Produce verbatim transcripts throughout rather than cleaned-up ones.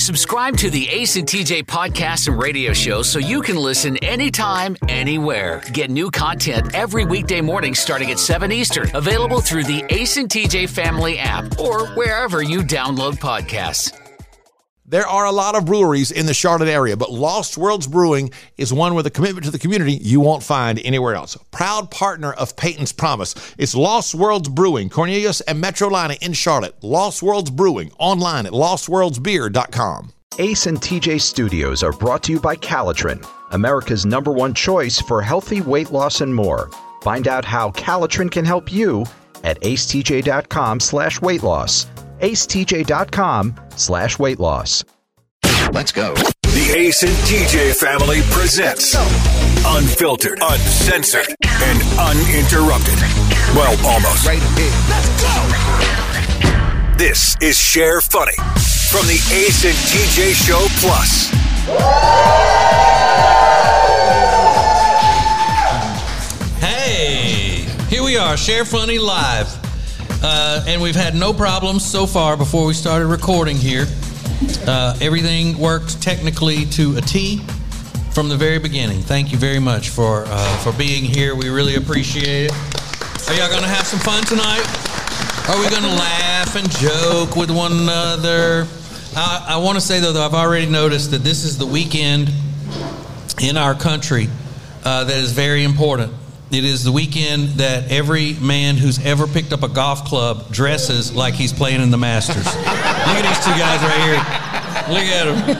Subscribe to the Ace and T J podcast and radio show so you can listen anytime, anywhere. Get new content every weekday morning starting at seven Eastern. Available through the Ace and T J family app or wherever you download podcasts. There are a lot of breweries in the Charlotte area, but Lost Worlds Brewing is one with a commitment to the community you won't find anywhere else. Proud partner of Peyton's Promise. It's Lost Worlds Brewing, Cornelius and Metrolina in Charlotte. Lost Worlds Brewing, online at lost worlds beer dot com. Ace and T J Studios are brought to you by Calitrin, America's number one choice for healthy weight loss and more. Find out how Calitrin can help you at acetj.com slash weight loss. acetj.com slash weight loss. Let's go. The Ace and T J family presents unfiltered, uncensored, and uninterrupted. Well, almost. Right here. Let's go. This is Share Funny from the Ace and T J Show Plus. Hey, here we are, Share Funny Live. Uh, and we've had no problems so far before we started recording here. Uh, everything worked technically to a T from the very beginning. Thank you very much for uh, for being here. We really appreciate it. Are y'all going to have some fun tonight? Are we going to laugh and joke with one another? I, I want to say, though, that I've already noticed that this is the weekend in our country uh, that is very important. It is the weekend that every man who's ever picked up a golf club dresses like he's playing in the Masters. Look at these two guys right here. Look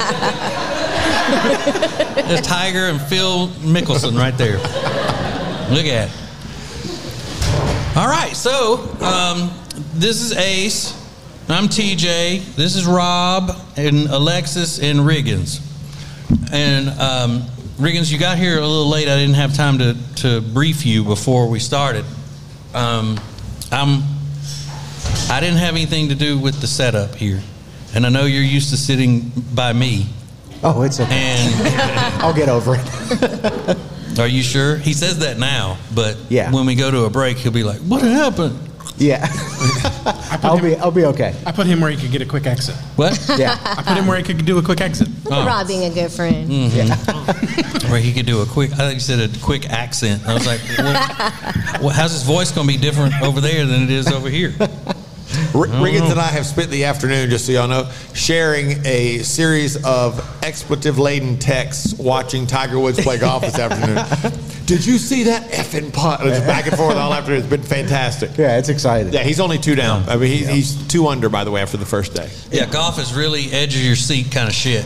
at them. There's Tiger and Phil Mickelson right there. Look at it. All right, so um, this is Ace. I'm T J. This is Rob and Alexis and Riggins. And um, Riggins, you got here a little late. I didn't have time to, to brief you before we started. Um, I'm, I didn't have anything to do with the setup here. And I know you're used to sitting by me. Oh, it's okay. And I'll get over it. Are you sure? He says that now, but yeah. When we go to a break, he'll be like, what happened? Yeah. I'll him, be I'll be okay. I put him where he could get a quick exit. What? Yeah. I put him where he could do a quick exit. Oh. Rob being a good friend. Mm-hmm. Yeah. Where he could do a quick, I think you said a quick accent. I was like, well, well, how's his voice going to be different over there than it is over here? R- Riggins and I have spent the afternoon, just so y'all know, sharing a series of expletive-laden texts watching Tiger Woods play golf this afternoon. Did you see that effing putt? It was back and forth all afternoon. It's been fantastic. Yeah, it's exciting. Yeah, he's only two down. I mean, he's, yeah. he's two under, by the way, after the first day. Yeah, golf is really edge of your seat kind of shit.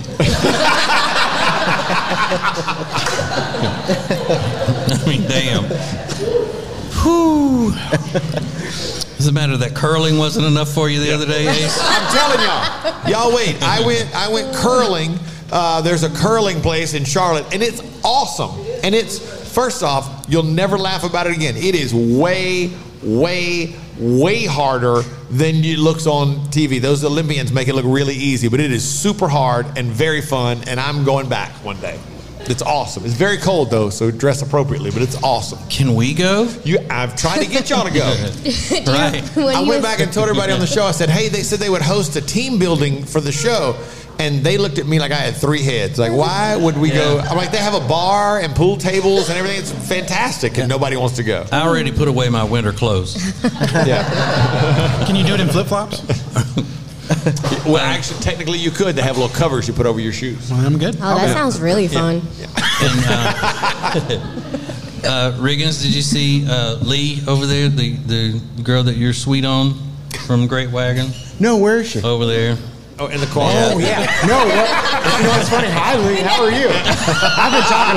I mean, damn. Whew. Does it matter that curling wasn't enough for you the yeah. other day, Ace? I'm telling y'all. Y'all wait. I went I went curling. Uh, there's a curling place in Charlotte, and it's awesome. And it's, first off, you'll never laugh about it again. It is way, way, way harder than it looks on T V. Those Olympians make it look really easy, but it is super hard and very fun, and I'm going back one day. It's awesome. It's very cold, though, so dress appropriately, but it's awesome. Can we go? You, I've tried to get y'all to go. Right. I went back and told everybody on the show, I said, hey, they said they would host a team building for the show, and they looked at me like I had three heads. Like, why would we yeah. go? I'm like, they have a bar and pool tables and everything. It's fantastic, and yeah. nobody wants to go. I already put away my winter clothes. Yeah. Can you do it in flip-flops? Well, actually, technically, you could. They have little covers you put over your shoes. Well, I'm good. Oh, that okay. sounds really fun. Yeah. Yeah. And, uh, uh, Riggins, did you see uh, Lee over there, the, the girl that you're sweet on from Great Wagon? No, where is she? Over there. Oh, in the car. Oh, yeah. No, what, you know, it's funny. Hi, Lee. How are you? I've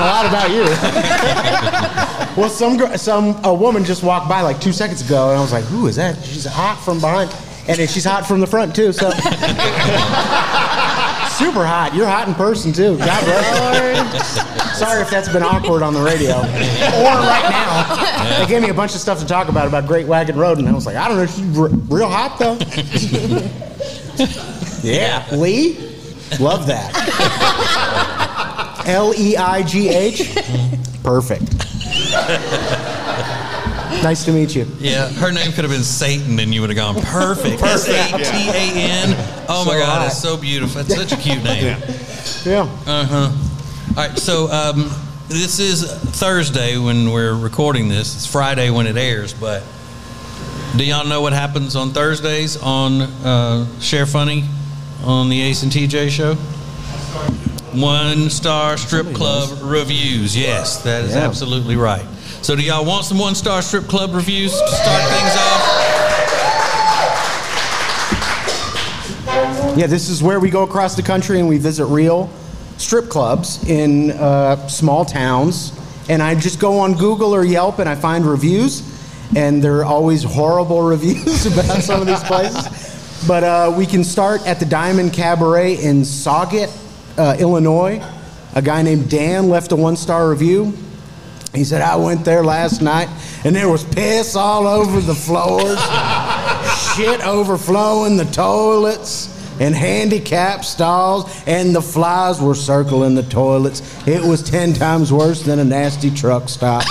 been talking a lot about you. Well, some some a woman just walked by like two seconds ago, and I was like, who is that? She's hot from behind. And then she's hot from the front, too, so. Super hot. You're hot in person, too. God bless. Sorry if that's been awkward on the radio. Or right now. They gave me a bunch of stuff to talk about, about Great Wagon Road, and I was like, I don't know, she's r- real hot, though. Yeah. Lee? Love that. L E I G H? Perfect. Nice to meet you. Yeah, her name could have been Satan, and you would have gone perfect. S A T A N. Oh my So God, hot. it's so beautiful. That's such a cute name. Yeah. Uh huh. All right, so um, this is Thursday when we're recording this. It's Friday when it airs, but do y'all know what happens on Thursdays on uh, Share Funny on the Ace and T J show? One star strip club reviews. Yes, that is Yeah. absolutely right. So do y'all want some one star strip club reviews to start things off? Yeah, this is where we go across the country and we visit real strip clubs in uh, small towns. And I just go on Google or Yelp and I find reviews. And they're always horrible reviews about some of these places. But uh, we can start at the Diamond Cabaret in Sauget, uh, Illinois. A guy named Dan left a one-star review. He said, I went there last night, and there was piss all over the floors, shit overflowing the toilets, and handicap stalls, and the flies were circling the toilets. It was ten times worse than a nasty truck stop.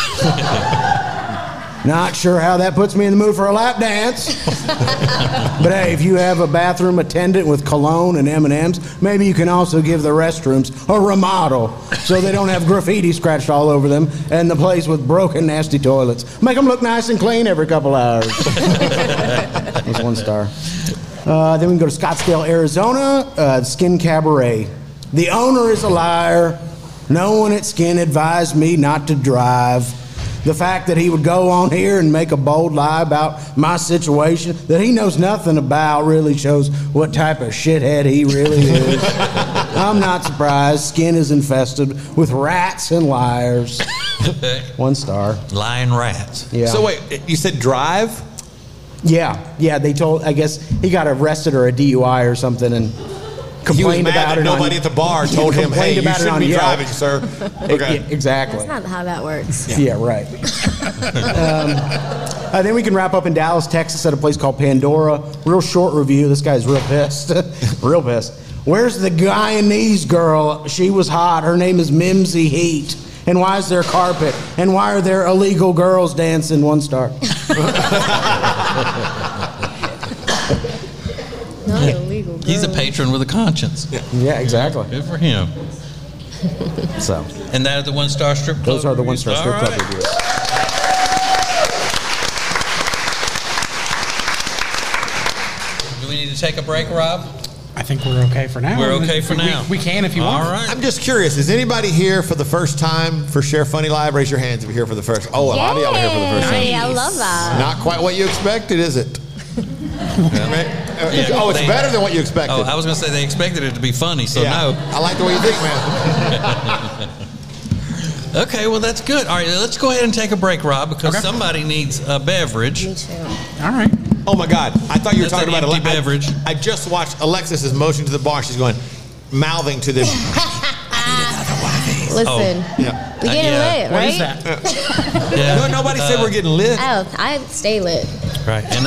Not sure how that puts me in the mood for a lap dance. But hey, if you have a bathroom attendant with cologne and M and M's, maybe you can also give the restrooms a remodel so they don't have graffiti scratched all over them and the place with broken, nasty toilets. Make them look nice and clean every couple hours. That's one star. Uh, then we can go to Scottsdale, Arizona, uh, Skin Cabaret. The owner is a liar. No one at Skin advised me not to drive. The fact that he would go on here and make a bold lie about my situation that he knows nothing about really shows what type of shithead he really is. I'm not surprised. Skin is infested with rats and liars. One star. Lying rats. Yeah. So wait, you said drive? Yeah, yeah. They told. I guess he got arrested or a D U I or something and He was complained mad about that it. nobody on, at the bar told him, hey, you complained about it shouldn't on be Yelp. driving, sir. Okay. Yeah, exactly. That's not how that works. Yeah, right. um, uh, then we can wrap up in Dallas, Texas at a place called Pandora. Real short review. This guy's real pissed. Real pissed. Where's the Guyanese girl? She was hot. Her name is Mimsy Heat. And why is there carpet? And why are there illegal girls dancing? One star. Not illegal. He's a girl. patron with a conscience. Yeah, Yeah, exactly. good for him. So And that is the one star strip club. those are the reviews. one-star strip All club right. reviews. Do we need to take a break, Rob? I think we're okay for now. We're okay for We- now. We, we can if you All want. right. I'm just curious. Is anybody here for the first time for Share Funny Live? Raise your hands if you're here for the first. Oh, a lot of y'all are here for the first time. Yay, I love that. Not quite what you expected, is it? Right? Uh, Yeah, oh, it's they- better than what you expected. Oh, I was going to say they expected it to be funny, so yeah. no. I like the way you think, man. Okay, well, that's good. All right, let's go ahead and take a break, Rob, because Okay. somebody needs a beverage. Me too. All right. Oh my God! I thought you were That's talking an about empty Ale- beverage. I, I just watched Alexis's motion to the bar. She's going, mouthing to them. Listen, Yeah. we Uh, getting yeah. lit, What right? is that? Yeah. No, nobody said Uh, we're getting lit. Oh, I stay lit. Right. And,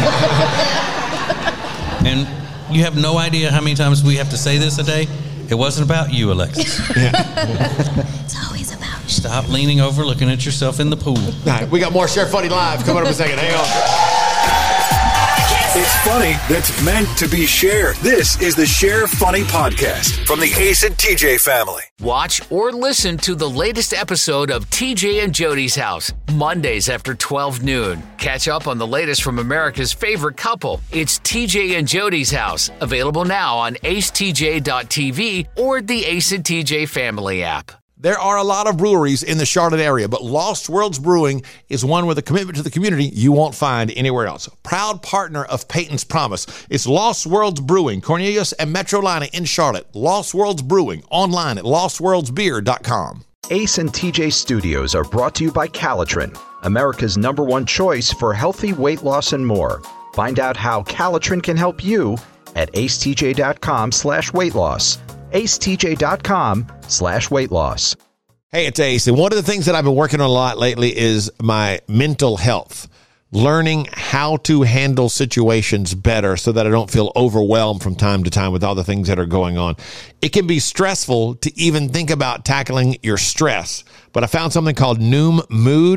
and, and you have no idea how many times we have to say this a day. It wasn't about you, Alexis. It's always about you. Stop leaning over, looking at yourself in the pool. All right, we got more Share Funny Live coming up in a second. Hang on. It's funny that's meant to be shared. This is the Share Funny Podcast from the Ace and T J family. Watch or listen to the latest episode of T J and Jody's House, Mondays after twelve noon. Catch up on the latest from America's favorite couple. It's T J and Jody's House, available now on ace t j dot t v or the Ace and T J family app. There are a lot of breweries in the Charlotte area, but Lost Worlds Brewing is one with a commitment to the community you won't find anywhere else. Proud partner of Peyton's Promise. It's Lost Worlds Brewing, Cornelius and Metrolina in Charlotte. Lost Worlds Brewing, online at lost worlds beer dot com. Ace and T J Studios are brought to you by Calitrin, America's number one choice for healthy weight loss and more. Find out how Calitrin can help you at acetj.com slash weight loss. acetj.com slash weight loss. Hey, it's Ace, and one of the things that I've been working on a lot lately is my mental health. Learning how to handle situations better so that I don't feel overwhelmed from time to time with all the things that are going on. It can be stressful to even think about tackling your stress, but I found something called Noom Mood.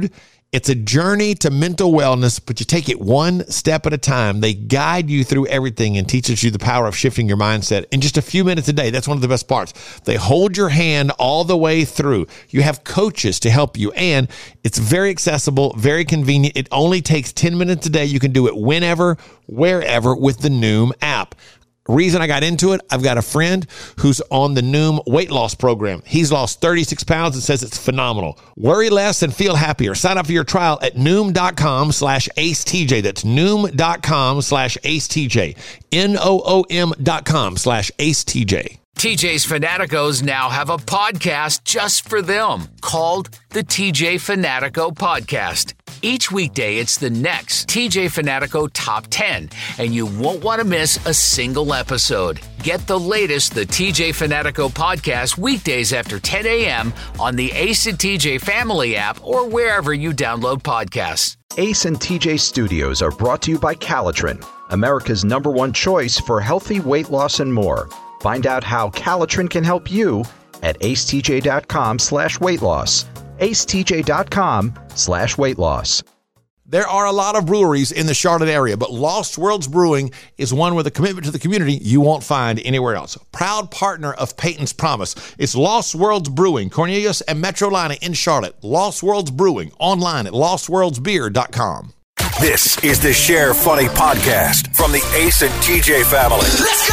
It's a journey to mental wellness, but you take it one step at a time. They guide you through everything and teaches you the power of shifting your mindset in just a few minutes a day. That's one of the best parts. They hold your hand all the way through. You have coaches to help you, and it's very accessible, very convenient. It only takes ten minutes a day. You can do it whenever, wherever with the Noom app. Reason I got into it, I've got a friend who's on the Noom weight loss program. He's lost thirty-six pounds and says it's phenomenal. Worry less and feel happier. Sign up for your trial at Noom.com slash AceTJ. That's Noom.com slash AceTJ. N-O-O-M dot com slash AceTJ. T J's Fanaticos now have a podcast just for them called the T J Fanatico Podcast. Each weekday, it's the next T J Fanatico Top ten, and you won't want to miss a single episode. Get the latest The T J Fanatico Podcast weekdays after ten a.m. on the Ace and T J Family app or wherever you download podcasts. Ace and T J Studios are brought to you by Calitrin, America's number one choice for healthy weight loss and more. Find out how Calitrin can help you at acetj.com slash weight loss. acetj.com slash weight loss. There are a lot of breweries in the Charlotte area, but Lost Worlds Brewing is one with a commitment to the community you won't find anywhere else. Proud partner of Peyton's Promise. It's Lost Worlds Brewing, Cornelius and Metrolina in Charlotte. Lost Worlds Brewing, online at lost worlds beer dot com. This is the Share Funny Podcast from the Ace and T J family. Let's go!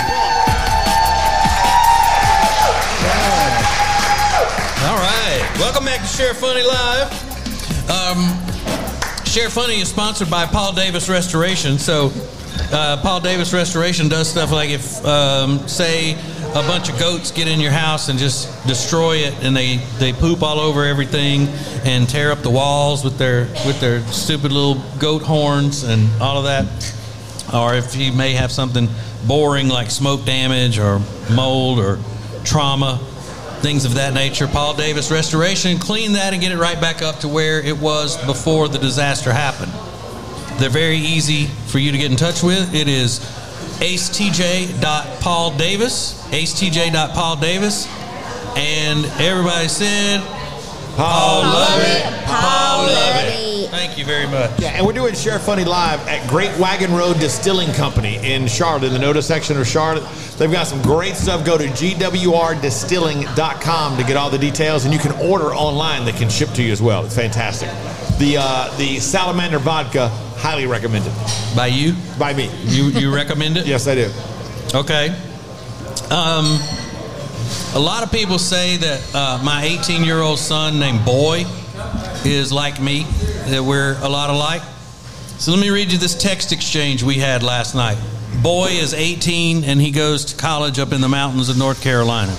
All right. Welcome back to Share Funny Live. Um, Share Funny is sponsored by Paul Davis Restoration. So uh, Paul Davis Restoration does stuff like if, um, say, a bunch of goats get in your house and just destroy it, and they, they poop all over everything and tear up the walls with their with their stupid little goat horns and all of that. Or if you may have something boring like smoke damage or mold or trauma, things of that nature, Paul Davis Restoration, clean that and get it right back up to where it was before the disaster happened. They're very easy for you to get in touch with. It is acetj dot paul davis, acetj dot paul davis, and everybody said, Paul love it, Paul love it. Thank you very much. Yeah, and we're doing Share Funny Live at Great Wagon Road Distilling Company in Charlotte, in the Noda section of Charlotte. They've got some great stuff. Go to G W R distilling dot com to get all the details, and you can order online. They can ship to you as well. It's fantastic. The uh, the Salamander Vodka, highly recommended. By you? By me. You you recommend it? Yes, I do. Okay. Um, a lot of people say that uh, my eighteen-year-old son named Boy is like me, that we're a lot alike. So let me read you this text exchange we had last night. Boy is eighteen, and he goes to college up in the mountains of North Carolina.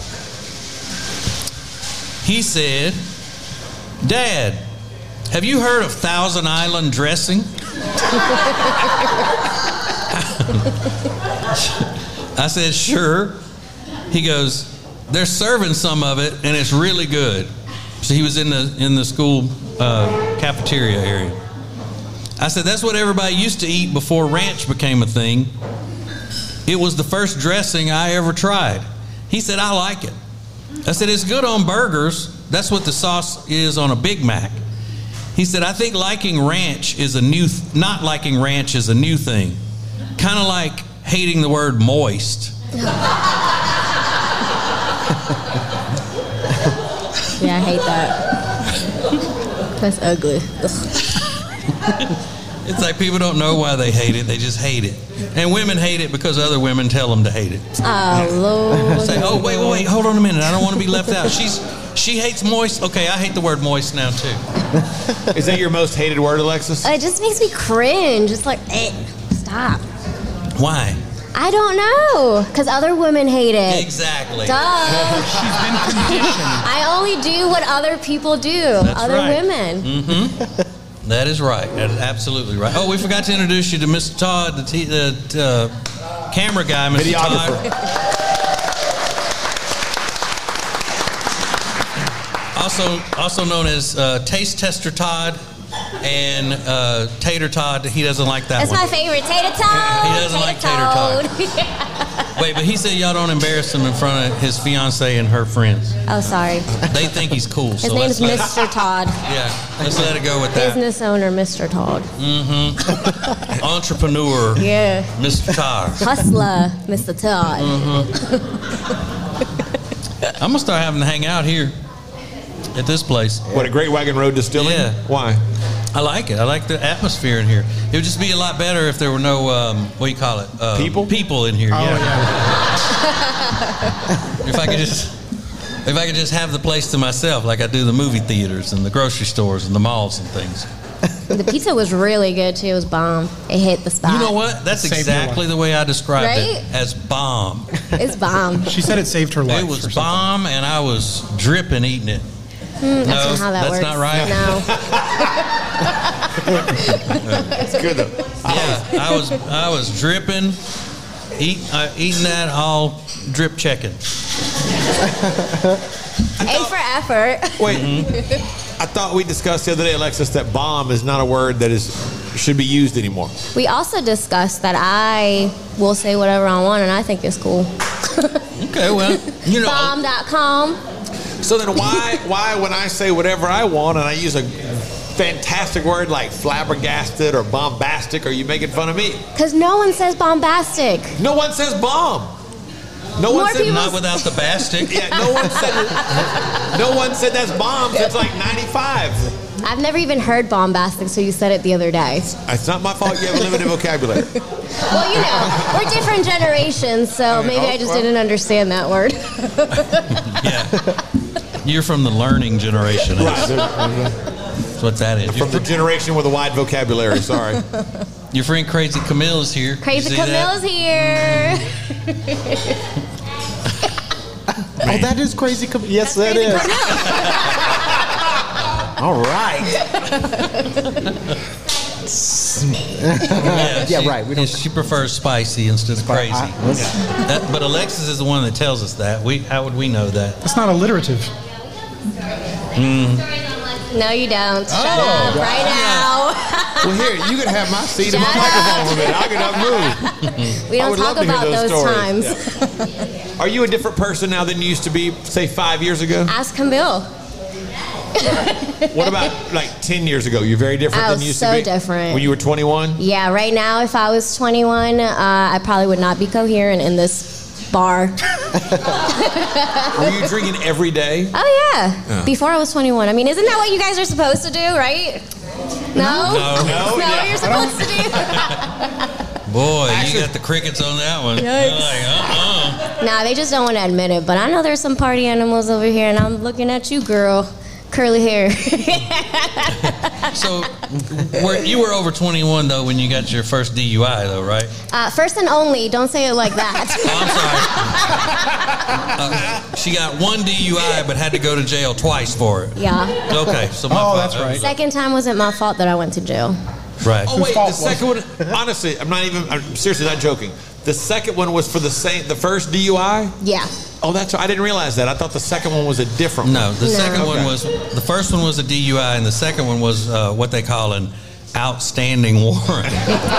He said, Dad, have you heard of Thousand Island dressing? I said, sure. He goes, they're serving some of it, and it's really good. So he was in the in the school uh, cafeteria area. I said, that's what everybody used to eat before ranch became a thing. It was the first dressing I ever tried. He said, I like it. I said, it's good on burgers. That's what the sauce is on a Big Mac. He said, I think liking ranch is a new, th- not liking ranch is a new thing. Kind of like hating the word moist. Yeah, I hate that. That's ugly. It's like people don't know why they hate it. They just hate it. And women hate it because other women tell them to hate it. Oh, Lord. Say, oh, wait, wait, wait, hold on a minute. I don't want to be left out. She's She hates moist. Okay, I hate the word moist now, too. Is that your most hated word, Alexis? It just makes me cringe. It's like, eh, stop. Why? I don't know. Because other women hate it. Exactly. Duh. She's been conditioned. I only do what other people do. That's other right. women. Mm-hmm. That is right. That is absolutely right. Oh, we forgot to introduce you to Mister Todd, the t- uh, uh, camera guy, Mister Videographer. Todd. Also, also known as uh, Taste Tester Todd and uh, Tater Todd. He doesn't like that That's one. my favorite. Tater Toad. He doesn't like Tater Todd. Yeah. Wait, but he said y'all don't embarrass him in front of his fiance and her friends. Oh, sorry. They think he's cool. His so name's let's let Mister Todd. Yeah, let's let it go with that. Business owner, Mister Todd. Mm-hmm. Entrepreneur. Yeah. Mister Todd. Hustler, Mister Todd. Mm-hmm. I'm gonna start having to hang out here at this place. What, a Great Wagon Road Distilling? Yeah. Why? I like it. I like the atmosphere in here. It would just be a lot better if there were no, um, what do you call it? Uh, People? People in here. Oh, yeah. yeah. If I could just, if I could just have the place to myself, like I do the movie theaters and the grocery stores and the malls and things. The pizza was really good, too. It was bomb. It hit the spot. You know what? That's Saved exactly the way I described Right? it, as bomb. It's bomb. She said it saved her life. It or was something. bomb, and I was dripping eating it. Mm, that's No, not how that that's works. not right. No. It's good, though. Yeah, I was I was dripping, eat, uh, eating that all drip checking. A for effort. Wait, I thought we discussed the other day, Alexis, that bomb is not a word that is should be used anymore. We also discussed that I will say whatever I want, and I think it's cool. Okay, well, you know, Bomb dot com. So then why why when I say whatever I want and I use a fantastic word like flabbergasted or bombastic, are you making fun of me? Because no one says bombastic. No one says bomb. No More one said people- not without the bastic. Yeah, no one said no one said that's bomb since like ninety-five. I've never even heard bombastic, so you said it the other day. It's not my fault you have a limited vocabulary. Well, you know, we're different generations, so maybe I just didn't understand that word. Yeah, you're from the learning generation. That's what that is. From the generation with a wide vocabulary, sorry. Your friend Crazy Camille is here. Crazy You see that? Camille's here. Oh, that is Crazy Camille. Yes, that Crazy is. Camille. All right. Yeah, Yeah, she, right, we don't- She prefers spicy instead of crazy. I- listen. That- but Alexis is the one that tells us that. We how would we know that? That's not alliterative. No, you don't. Shut Oh, up right now. Well, here, you can have my seat and my Shut microphone for a minute. I'll get up and move. We I don't would talk love to hear about those those, stories. times. Are you a different person now than you used to be, say, five years ago? Ask Camille. What about like ten years ago? You're very different I than was you used so to be? different. When you were twenty-one? Yeah, right now, if I was twenty-one, uh, I probably would not be coherent in this bar. Were you drinking every day? Oh, yeah. Yeah. Before I was twenty-one. I mean, isn't that what you guys are supposed to do, right? No? No. No, That's not yeah. what you're supposed to do? Boy, Actually- you got the crickets on that one. You're Yikes. like, uh-uh. Nah, they just don't want to admit it. But I know there's some party animals over here, and I'm looking at you, girl. Curly hair. So, were, you were over twenty-one, though, when you got your first D U I, though, right? uh, first and only. Don't say it like that. Oh, I'm sorry. Uh, she got one D U I, but had to go to jail twice for it. Yeah. Okay, so my Oh, fault. that's right. Second time wasn't my fault that I went to jail. Right. Oh, wait, fault the was second one, honestly, I'm not even, I'm seriously not joking. The second one was for the same, the first D U I? Yeah. Oh, that's right. I didn't realize that. I thought the second one was a different one. No, the No. second one Okay. was, the first one was a D U I, and the second one was uh, what they call an outstanding warrant.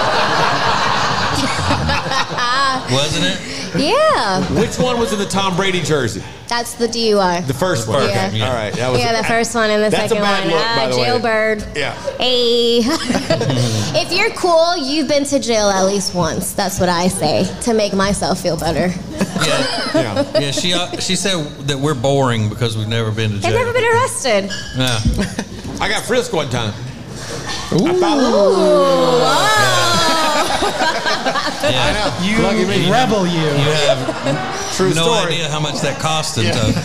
Wasn't it? Yeah. Which one was in the Tom Brady jersey? That's the D U I. The first one. Yeah. Okay. All right. That was Yeah, the first one and the That's second a bad one. look, Ah, by the way. jailbird. Yeah. Hey. If you're cool, you've been to jail at least once. That's what I say to make myself feel better. Yeah. Yeah. Yeah, she uh, she said that we're boring because we've never been to jail. I've never been arrested. Yeah. I got frisked one time. Yeah. You Lucky me. rebel, you. You have True no story. idea how much that cost them. To,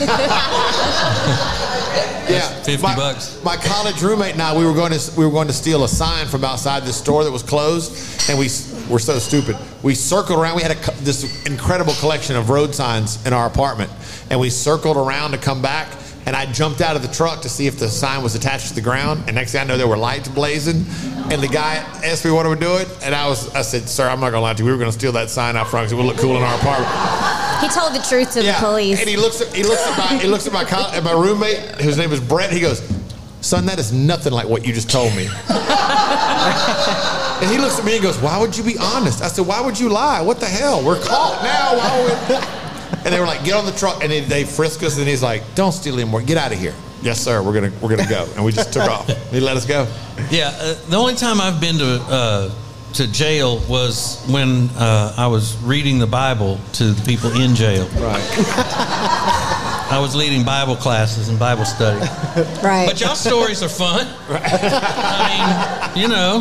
Yeah, fifty my, bucks. My college roommate and I, we were going to we were going to steal a sign from outside the store that was closed, and we were so stupid. We circled around. We had a, co- this incredible collection of road signs in our apartment, and we circled around to come back. And I jumped out of the truck to see if the sign was attached to the ground. And next thing I know, there were lights blazing. And the guy asked me what I would do it, and I was I said, "Sir, I'm not gonna lie to you. We were gonna steal that sign out front because it would look cool in our apartment." He told the truth to the police. And he looks at he looks at my he looks at my coll- at my roommate, whose name is Brett. He goes, son, that is nothing like what you just told me. And he looks at me and goes, why would you be honest? I said, why would you lie? What the hell? We're caught now. Why would... And they were like, get on the truck. And they, they frisk us. And he's like, don't steal anymore. Get out of here. Yes, sir. We're going to we're gonna go. And we just took off. He let us go. Yeah. Uh, the only time I've been to uh, to jail was when uh, I was reading the Bible to the people in jail. Right. I was leading Bible classes and Bible study. Right. But y'all stories are fun. Right. I mean, you know.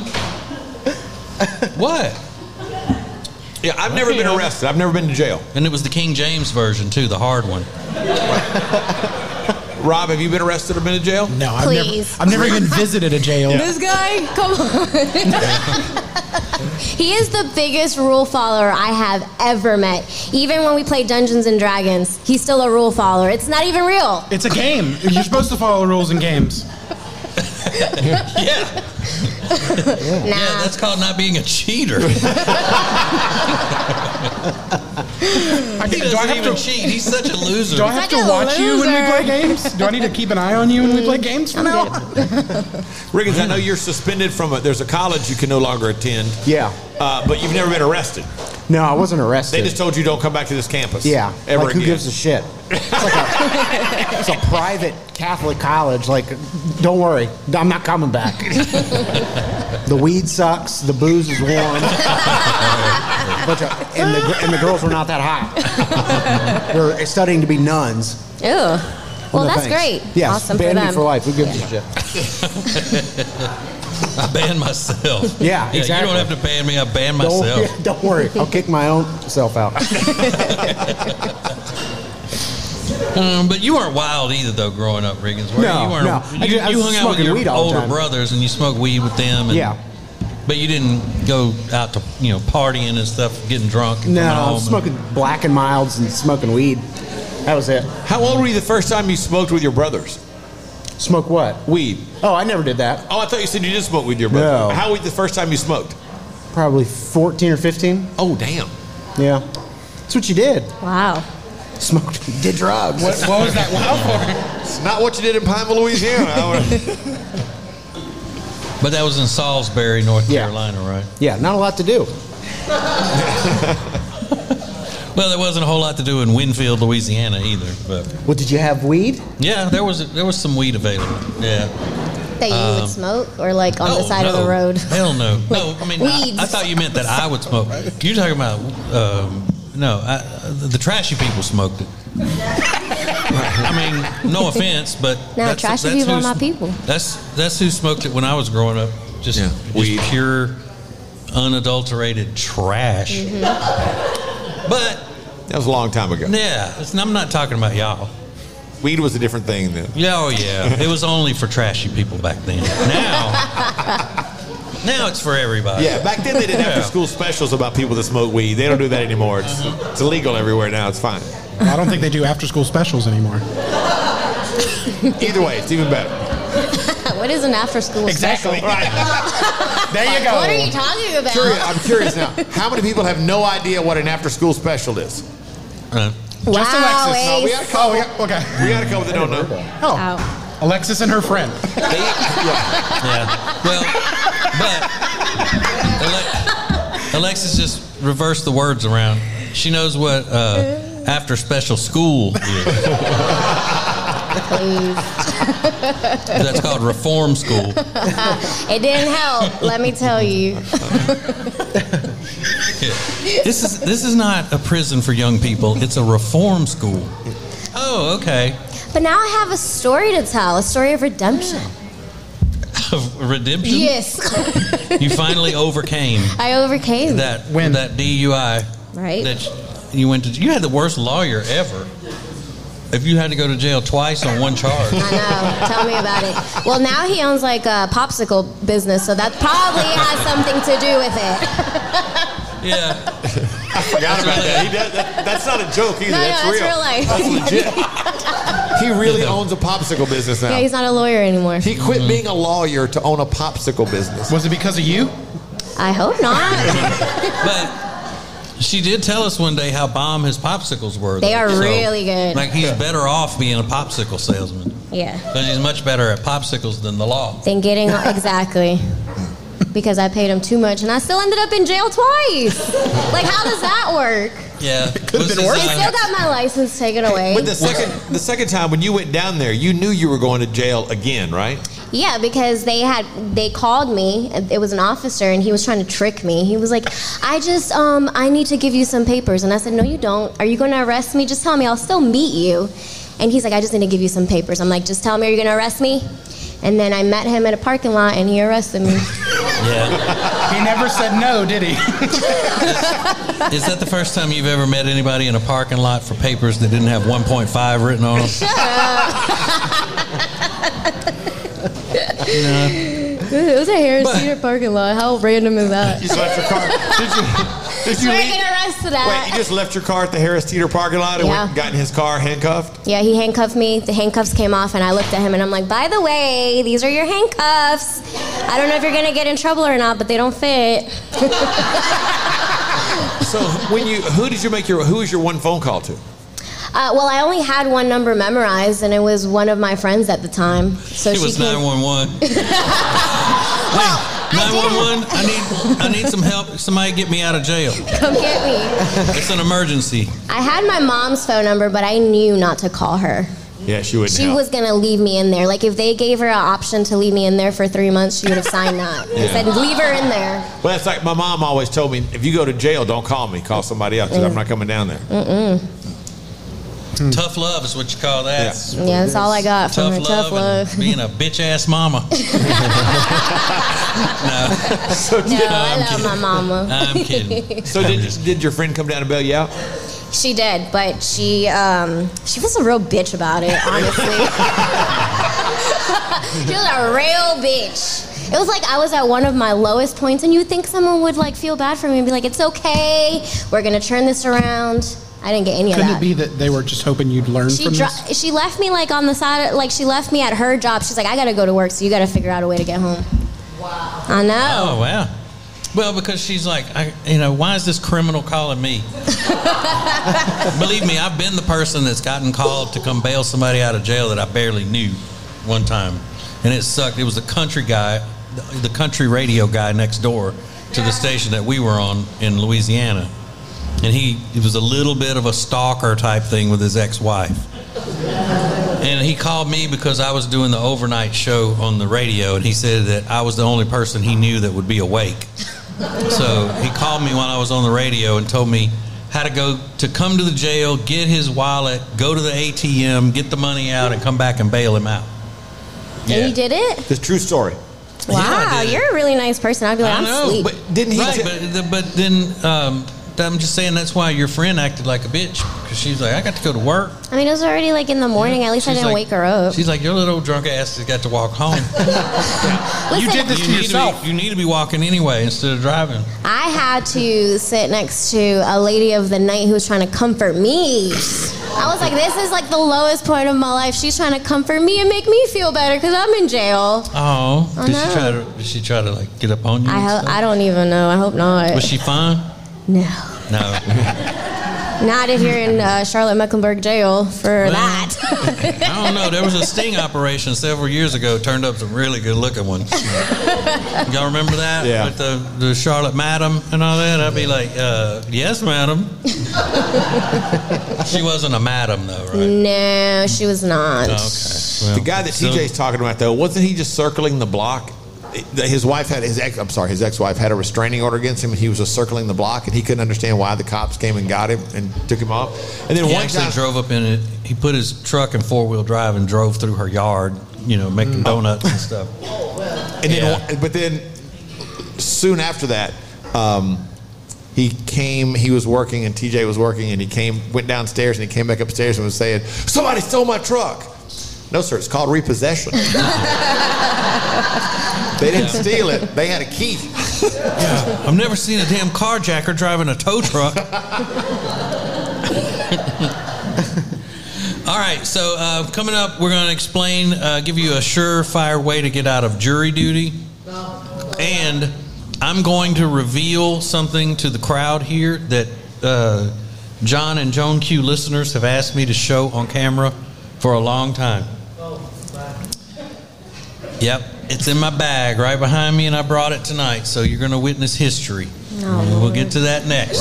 What? Yeah, I've never been arrested. I've never been to jail. And it was the King James version, too, the hard one. Rob, have you been arrested or been to jail? No, I've Please. never, I've never even visited a jail. Yeah. This guy, come on. He is the biggest rule follower I have ever met. Even when we play Dungeons and Dragons, he's still a rule follower. It's not even real. It's a game. You're supposed to follow rules in games. Yeah. Nah. Yeah, that's called not being a cheater. I He think, do doesn't I have even to cheat. He's such a loser. Do I have Such to a watch you when we loser. play games? Do I need to keep an eye on you when we play games from now on? Riggins, I know you're suspended from a, there's a college you can no longer attend. Yeah. Uh, but you've never been arrested. No, I wasn't arrested. They just told you don't come back to this campus. Yeah. Ever like, who again. gives a shit? It's like a, it's a private Catholic college. Like, don't worry. I'm not coming back. The weed sucks. The booze is warm. But, uh, and, the, and the girls were not that hot. They're studying to be nuns. Ew. Well, No, that's thanks. great. Yes, Awesome for banned me them. for life. Who gives a shit? I banned myself. Yeah, You exactly. don't have to ban me. I banned Don't, myself. yeah, don't worry. I'll kick my own self out. Um, but you weren't wild either, though, growing up, Riggins. Were No, you? You, weren't, no. I you, just- I you was hung out with smoking your weed all the older time. brothers, and you smoked weed with them. And, Yeah. But you didn't go out to, you know, partying and stuff, getting drunk and No, coming I home. was smoking black and milds and smoking weed. That was it. How old were you the first time you smoked with your brothers? Smoke what? Weed. Oh, I never did that. Oh, I thought you said you did smoke with your brothers. No. How was the first time you smoked? Probably fourteen or fifteen. Oh, damn. Yeah. That's what you did. Wow. Smoked, did drugs. What, what was that wow for? It's not what you did in Pineville, Louisiana. I would- But that was in Salisbury, North Yeah. Carolina, right? Yeah, not a lot to do. Well, there wasn't a whole lot to do in Winfield, Louisiana, either. But Well, did you have weed? yeah, there was there was some weed available. Yeah. That you Um, would smoke or like on the Oh, side of no. the road? Hell no. No, I mean, I, Weeds. I thought you meant that I would smoke. You're talking about, um, no, I, the trashy people smoked it. I mean, no offense, but No, trashy people are who's- my people. That's that's who smoked it when I was growing up. Just, Yeah, just weed. pure, unadulterated trash. Mm-hmm. But That was a long time ago. yeah, it's, I'm not talking about y'all. Weed was a different thing then. Yeah, oh yeah, it was only for trashy people back then. Now, now it's for everybody. Yeah, back then they did after school specials about people that smoke weed. They don't do that anymore. It's, it's illegal everywhere now. It's fine. I don't think they do after school specials anymore. Either way, it's even better. What is an after school Exactly. special? There you go. What are you talking about? Curious, I'm curious now. How many people have no idea what an after school special is? Uh, Wow, Just Alexis. No, we Ace. got a couple. Oh, yeah, okay. We got a couple that don't know. Oh, Ow. Alexis and her friend. They, yeah. Yeah. Well, but Ale- Alexis just reversed the words around. She knows what uh, after special school is. Please. That's called reform school. It didn't help, let me tell you. This is this is not a prison for young people. It's a reform school. Oh, okay. But now I have a story to tell, a story of redemption. Redemption. Yes. You finally overcame I overcame. that When? that D U I. Right. That you went to. You had the worst lawyer ever. If you had to go to jail twice on one charge. I know. Tell me about it. Well, now he owns like a popsicle business, so that probably has something to do with it. Yeah. I forgot about that. He does, that. That's not a joke either. No, no, that's, that's real. real life. That's legit. He really owns a popsicle business now. Yeah, he's not a lawyer anymore. He quit being a lawyer to own a popsicle business. Was it because of you? I hope not. But she did tell us one day how bomb his popsicles were. They though. are So, really good. Like he's better off being a popsicle salesman. Yeah. Because he's much better at popsicles than the law. Than getting exactly. Because I paid him too much, and I still ended up in jail twice. Like, how does that work? Yeah, could have been worse. I still got my license taken away. But the second, the second time when you went down there, you knew you were going to jail again, right? Yeah, because they had they called me. It was an officer, and he was trying to trick me. He was like, "I just um I need to give you some papers," and I said, "No, you don't. Are you going to arrest me? Just tell me. I'll still meet you." And he's like, "I just need to give you some papers." I'm like, "Just tell me. Are you going to arrest me?" And then I met him at a parking lot, and he arrested me. Yeah. He never said no, did he? Is that the first time you've ever met anybody in a parking lot for papers that didn't have one point five written on them? Shut up. No. It was a Harris Teeter parking lot. How random is that? You just left your car. Did you? Did you We're leave? getting arrested at. Wait, you just left your car at the Harris Teeter parking lot and Yeah. went, got in his car handcuffed? Yeah, he handcuffed me. The handcuffs came off, and I looked at him, and I'm like, "By the way, these are your handcuffs. I don't know if you're gonna get in trouble or not, but they don't fit." So when you, who did you make your, who was your one phone call to? Uh, well, I only had one number memorized, and it was one of my friends at the time. So It she was came. nine one one. Well, nine one one, I need I need some help. Somebody get me out of jail. Come get me. It's an emergency. I had my mom's phone number, but I knew not to call her. Yeah, she wouldn't She help. was gonna leave me in there. Like if they gave her an option to leave me in there for three months, she would have signed that. They Yeah. said, "Leave her in there." Well, it's like my mom always told me, if you go to jail, don't call me. Call somebody else because I'm not coming down there. Mm-mm. Tough love is what you call that. Yeah. Yeah, that's all I got from Tough her. Tough love love. and being a bitch ass mama. No. So, No, did, I I'm love kidding. my mama. I'm kidding. so did, did your friend come down and bail you out? She did, but she um, she was a real bitch about it, honestly. She was a real bitch. It was like I was at one of my lowest points, and you would think someone would like feel bad for me and be like, "It's okay, we're gonna turn this around." I didn't get any Couldn't of it that. be that they were just hoping you'd learn She from dro- this? she left me like on the side, of, like she left me at her job. She's like, "I gotta go to work, so you gotta figure out a way to get home." Wow. I know. Oh wow. Well, because she's like, I, you know, why is this criminal calling me? Believe me, I've been the person that's gotten called to come bail somebody out of jail that I barely knew one time. And it sucked. It was the country guy, the, the country radio guy next door to the station that we were on in Louisiana. And he, he was a little bit of a stalker type thing with his ex-wife. And he called me because I was doing the overnight show on the radio, and he said that I was the only person he knew that would be awake. So he called me while I was on the radio and told me how to go to come to the jail, get his wallet, go to the A T M, get the money out, and come back and bail him out. And you did it? This true story. Wow, Yeah, I did it. you're a really nice person. I'd be like, I I'm know, asleep. But didn't he? Right, t- but but then um, I'm just saying that's why your friend acted like a bitch, because she's like, I got to go to work. I mean, it was already like in the morning. At least I She's didn't like- wake her up. She's like, your little drunk ass has got to walk home. Listen, You did this you to need yourself. To be, you need to be walking anyway instead of driving. I had to sit next to a lady of the night who was trying to comfort me. I was like, this is like the lowest point of my life. She's trying to comfort me and make me feel better because I'm in jail. Oh, I did know. she try to? Did she try to like get up on you? I, and ho- stuff? I don't even know. I hope not. Was she fine? No. No. Not if you're in uh, Charlotte Mecklenburg jail for Well, that. I don't know. There was a sting operation several years ago. Turned up some really good looking ones. Y'all remember that? Yeah. With the, the Charlotte Madam and all that? I'd be like, uh, yes, madam. She wasn't a madam, though, right? No, she was not. Oh, okay. Well, The guy that so- T J's talking about, though, wasn't he just circling the block? His wife had his ex. I'm sorry, his ex-wife had a restraining order against him, and he was just circling the block, and he couldn't understand why the cops came and got him and took him off. And then He one actually time, drove up in it. He put his truck in four-wheel drive and drove through her yard, you know, making donuts and stuff. and then, Yeah. but then soon after that, um, he came. He was working, and T J was working, and he came, went downstairs, and he came back upstairs and was saying, "Somebody stole my truck." No, sir, it's called repossession. They didn't steal it; they had a key. Yeah. I've never seen a damn carjacker driving a tow truck. All right, so uh, coming up, we're going to explain, uh, give you a surefire way to get out of jury duty. And I'm going to reveal something to the crowd here that uh, John and Joan Q listeners have asked me to show on camera for a long time. Yep, it's in my bag right behind me, and I brought it tonight, so you're going to witness history. No. We'll get to that next.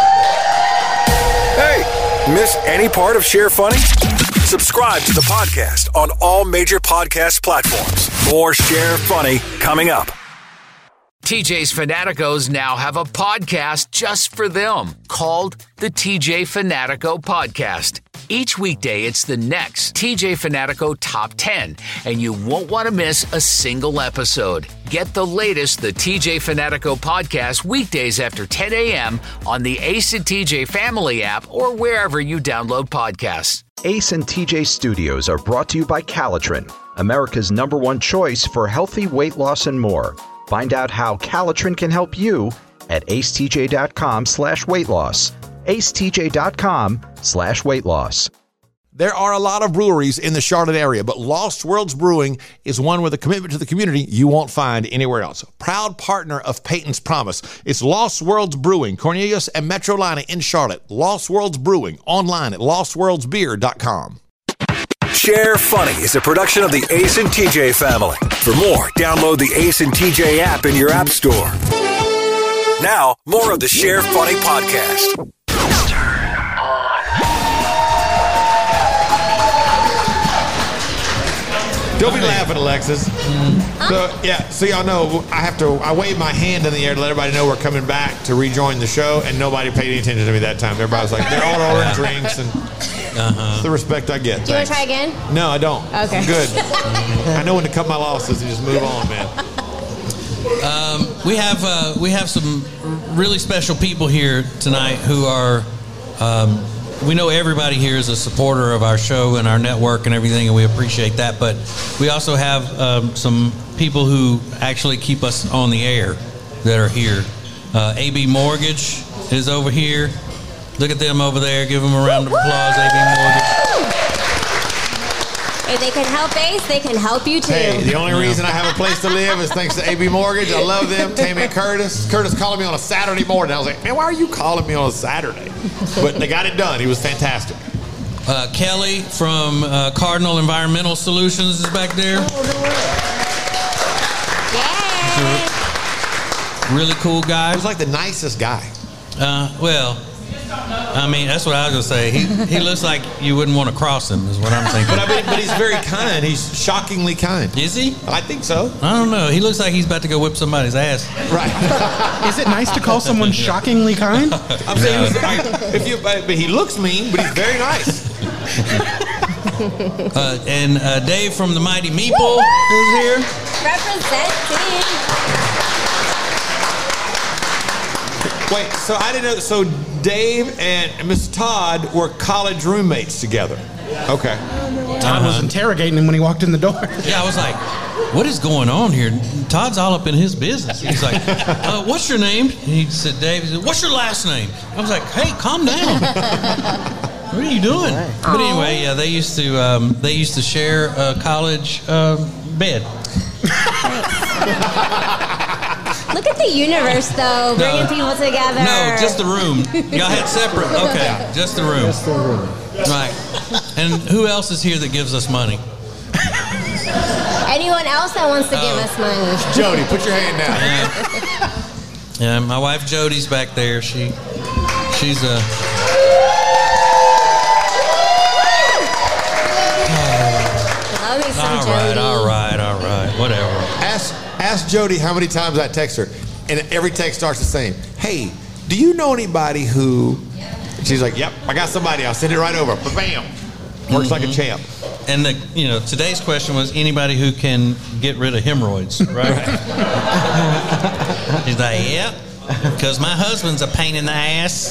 Hey, miss any part of Share Funny? Subscribe to the podcast on all major podcast platforms. More Share Funny coming up. T J's Fanaticos now have a podcast just for them called the T J Fanatico Podcast. Each weekday, it's the next T J Fanatico Top ten, and you won't want to miss a single episode. Get the latest The T J Fanatico Podcast weekdays after ten a.m. on the Ace and T J Family app or wherever you download podcasts. Ace and T J Studios are brought to you by Calitrin, America's number one choice for healthy weight loss and more. Find out how Calitrin can help you at acetj.com slash weight loss. acetj.com slash weight loss. There are a lot of breweries in the Charlotte area, but Lost Worlds Brewing is one with a commitment to the community you won't find anywhere else. Proud partner of Peyton's Promise. It's Lost Worlds Brewing, Cornelius and Metrolina in Charlotte. Lost Worlds Brewing, online at lost worlds beer dot com. Share Funny is a production of the Ace and T J family. For more, download the Ace and T J app in your app store. Now, more of the Share Funny podcast. Don't be laughing, Alexis. So, yeah, so y'all know, I have to, I wave my hand in the air to let everybody know we're coming back to rejoin the show, and nobody paid any attention to me that time. Everybody was like, they're all ordering drinks, and uh-huh. It's the respect I get. Do you want to try again? No, I don't. Okay. I'm good. I know when to cut my losses and just move on, man. Um, we have uh, we have some really special people here tonight who are, um, we know everybody here is a supporter of our show and our network and everything, and we appreciate that. But we also have um, some people who actually keep us on the air that are here. Uh, A B Mortgage is over here. Look at them over there. Give them a round of applause, A B Mortgage. If they can help Ace, they can help you too. Hey, the only reason I have a place to live is thanks to A B Mortgage. I love them. Tammy and Curtis. Curtis calling me on a Saturday morning. I was like, man, why are you calling me on a Saturday? But they got it done. He was fantastic. Uh, Kelly from uh, Cardinal Environmental Solutions is back there. Yeah. Really cool guy. He was like the nicest guy. Uh, well, I mean, that's what I was going to say. He he looks like you wouldn't want to cross him, is what I'm thinking. But I mean, but he's very kind. He's shockingly kind. Is he? I think so. I don't know. He looks like he's about to go whip somebody's ass. Right. Is it nice to call someone shockingly kind? I'm saying, he was, I, if you, but he looks mean, but he's very nice. Uh, and uh, Dave from the Mighty Meeple is here. Representing. Wait, so I didn't know. So Dave and Miss Todd were college roommates together. Okay. Todd was interrogating him when he walked in the door. Yeah, I was like, what is going on here? Todd's all up in his business. He's like, uh, what's your name? And he said, Dave. He said, what's your last name? I was like, hey, calm down. What are you doing? But anyway, yeah, they used to um, they used to share a college uh, bed. Look at the universe, though, bringing no, people together. No, just the room. Y'all had separate. Okay, just the room. Just the room. Right. And who else is here that gives us money? Anyone else that wants to uh, give us money? Jody, put your hand down. Yeah, yeah, my wife Jody's back there. She, she's a. Love me some all Jody. right, all right, all right, whatever. Ask ask Jody how many times I text her, and every text starts the same. Hey, do you know anybody who? And she's like, yep, I got somebody. I'll send it right over. But bam, works mm-hmm. like a champ. And the you know today's question was anybody who can get rid of hemorrhoids, right? right. She's like, yep, because my husband's a pain in the ass.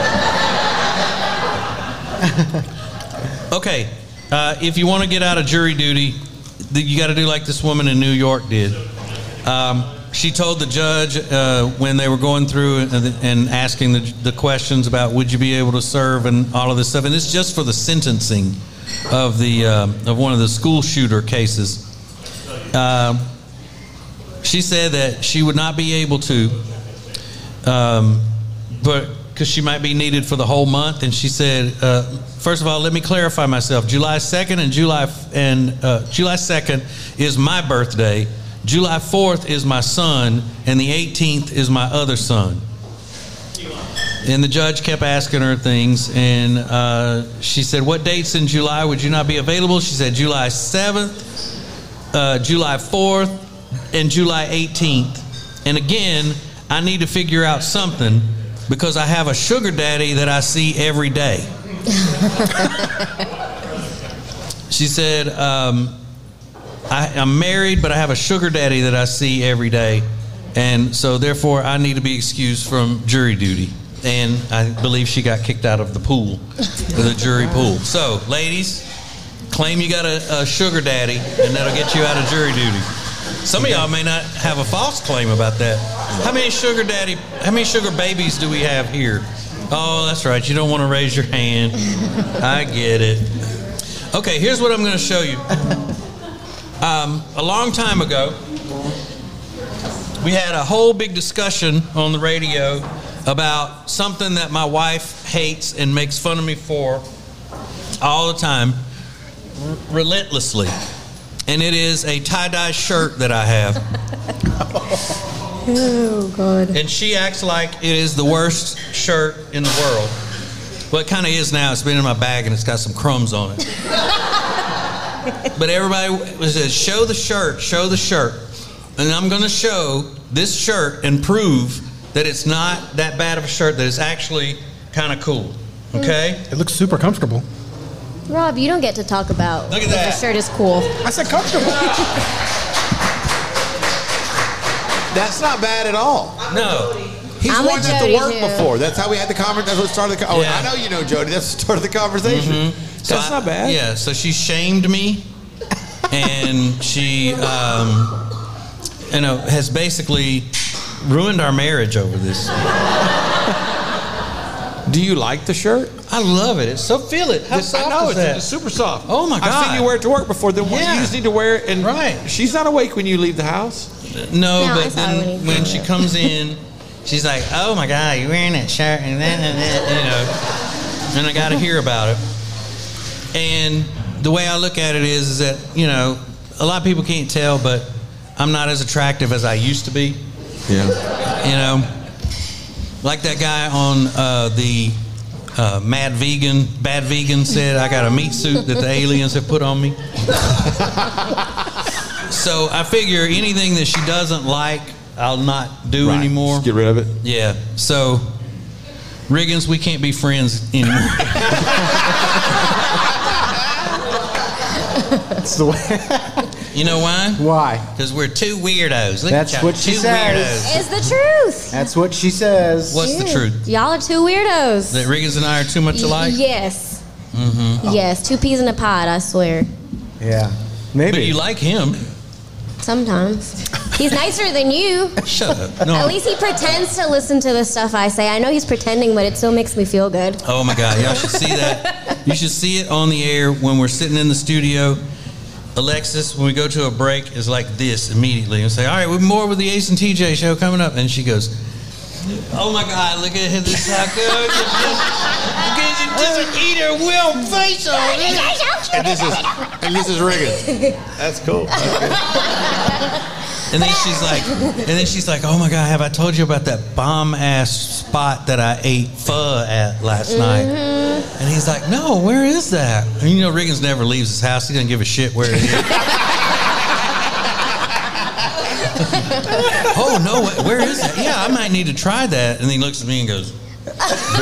Okay, uh, if you want to get out of jury duty, you got to do like this woman in New York did. Um, she told the judge uh, when they were going through and, and asking the, the questions about would you be able to serve and all of this stuff, and it's just for the sentencing of the uh, of one of the school shooter cases. Uh, she said that she would not be able to, um, but because she might be needed for the whole month, and she said uh, first of all, let me clarify myself. July second and July and uh, July second is my birthday. July fourth is my son, and the eighteenth is my other son. And the judge kept asking her things, and uh, she said, "What dates in July would you not be available?" She said, "July seventh, uh, July fourth, and July eighteenth." And again, I need to figure out something because I have a sugar daddy that I see every day. She said, um, I, I'm married, but I have a sugar daddy that I see every day. And so therefore I need to be excused from jury duty. And I believe she got kicked out of the pool, the jury pool. So ladies, claim you got a, a sugar daddy and that'll get you out of jury duty. Some of y'all may not have a false claim about that. How many sugar daddy, how many sugar babies do we have here? Oh, that's right. You don't want to raise your hand. I get it. Okay, here's what I'm going to show you. Um, a long time ago, we had a whole big discussion on the radio about something that my wife hates and makes fun of me for all the time, r- relentlessly. And it is a tie-dye shirt that I have. Oh, God. And she acts like it is the worst shirt in the world. Well, it kind of is now. It's been in my bag and it's got some crumbs on it. But everybody says, show the shirt, show the shirt. And I'm going to show this shirt and prove that it's not that bad of a shirt, that it's actually kind of cool. Okay? It looks super comfortable. Rob, you don't get to talk about Look at if that. the shirt is cool. I said comfortable. That's not bad at all. No. He's I'm worked with at the Jody, work too. before. That's how we had the conversation. That's what started the conversation. Yeah. Oh, I know you know Jody. That's the start of the conversation. Mm-hmm. So That's I- not bad. Yeah, so she shamed me, and she, um, you know, has basically ruined our marriage over this. Do you like the shirt? I love it. It's so feel it. How This- soft I know, is it's, that? it's super soft. Oh, my I've God. seen you wear it to work before. Then Yeah. you just need to wear it. And Right. She's not awake when you leave the house. No, No, I but saw then when he when did she it. comes in, she's like, "Oh my God, you're wearing that shirt," and then, and then, you know, and I got to hear about it. And the way I look at it is, is that you know, a lot of people can't tell, but I'm not as attractive as I used to be. Yeah. You know, like that guy on uh, the uh, Mad Vegan, Bad Vegan said, "I got a meat suit that the aliens have put on me." So I figure anything that she doesn't like, I'll not do Right. anymore. Just get rid of it. Yeah. So, Riggins, we can't be friends anymore. That's the way. You know why? Why? Because we're two weirdos. Look That's at y'all, what she two says. weirdos. It's the truth. That's what she says. What's the Yeah. truth? Y'all are two weirdos. That Riggins and I are too much alike? Yes. Mm-hmm. Yes, two peas in a pod, I swear. Yeah. Maybe. But you like him. Sometimes. He's nicer than you. Shut up. No. At least he pretends to listen to the stuff I say. I know he's pretending, but it still makes me feel good. Oh my God, y'all should see that. You should see it on the air when we're sitting in the studio. Alexis, when we go to a break, is like this immediately. And say, all right, we're more with the Ace and T J show coming up. And she goes, oh my God, look at this, how good. Because you just eat her will face on it. And this is and this is Riggins. That's cool. That's good. And then she's like, and then she's like, oh my God, have I told you about that bomb ass spot that I ate pho at last Mm-hmm. night? And he's like, no, where is that? And you know, Riggins never leaves his house. He doesn't give a shit where it is. Oh no, where is that? Yeah, I might need to try that. And then he looks at me and goes, But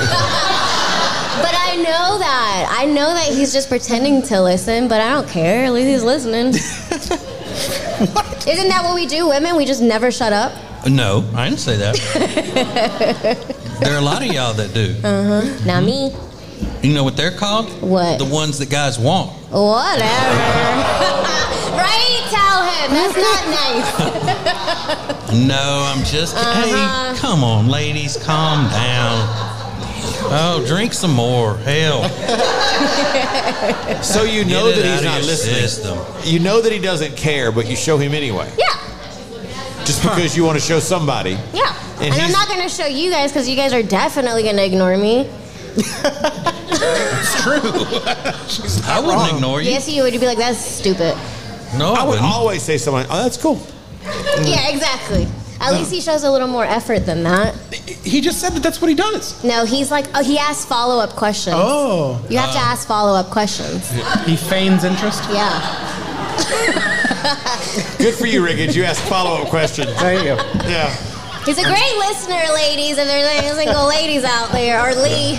I know that. I know that he's just pretending to listen, but I don't care. At least he's listening. Isn't that what we do, women? We just never shut up? no, I didn't say that. There are a lot of y'all that do. Uh-huh. Not me. You know what they're called? What? The ones that guys want. Whatever. Right? Tell him. That's not nice. No, I'm just kidding. Uh-huh. Hey, come on, ladies, calm down. Oh, drink some more. Hell. So you know Get it that he's out of not your listening. system. You know that he doesn't care, but you show him anyway. Yeah. Just because you want to show somebody. Yeah. And And, I'm he's- not going to show you guys because you guys are definitely going to ignore me. It's true. I wouldn't wrong. ignore you. Yes, you would. You'd be like, that's stupid. No, I, I would wouldn't. always say to someone, "Oh, that's cool." Yeah, exactly. At least he shows a little more effort than that. He just said that that's what he does. No, he's like, oh, he asks follow-up questions. Oh. You have to ask follow-up questions. He feigns interest. Yeah. Good for you, Ricketts. You ask follow-up questions. Thank you. Yeah. He's a great listener, ladies, if there's any single ladies out there. Or Lee.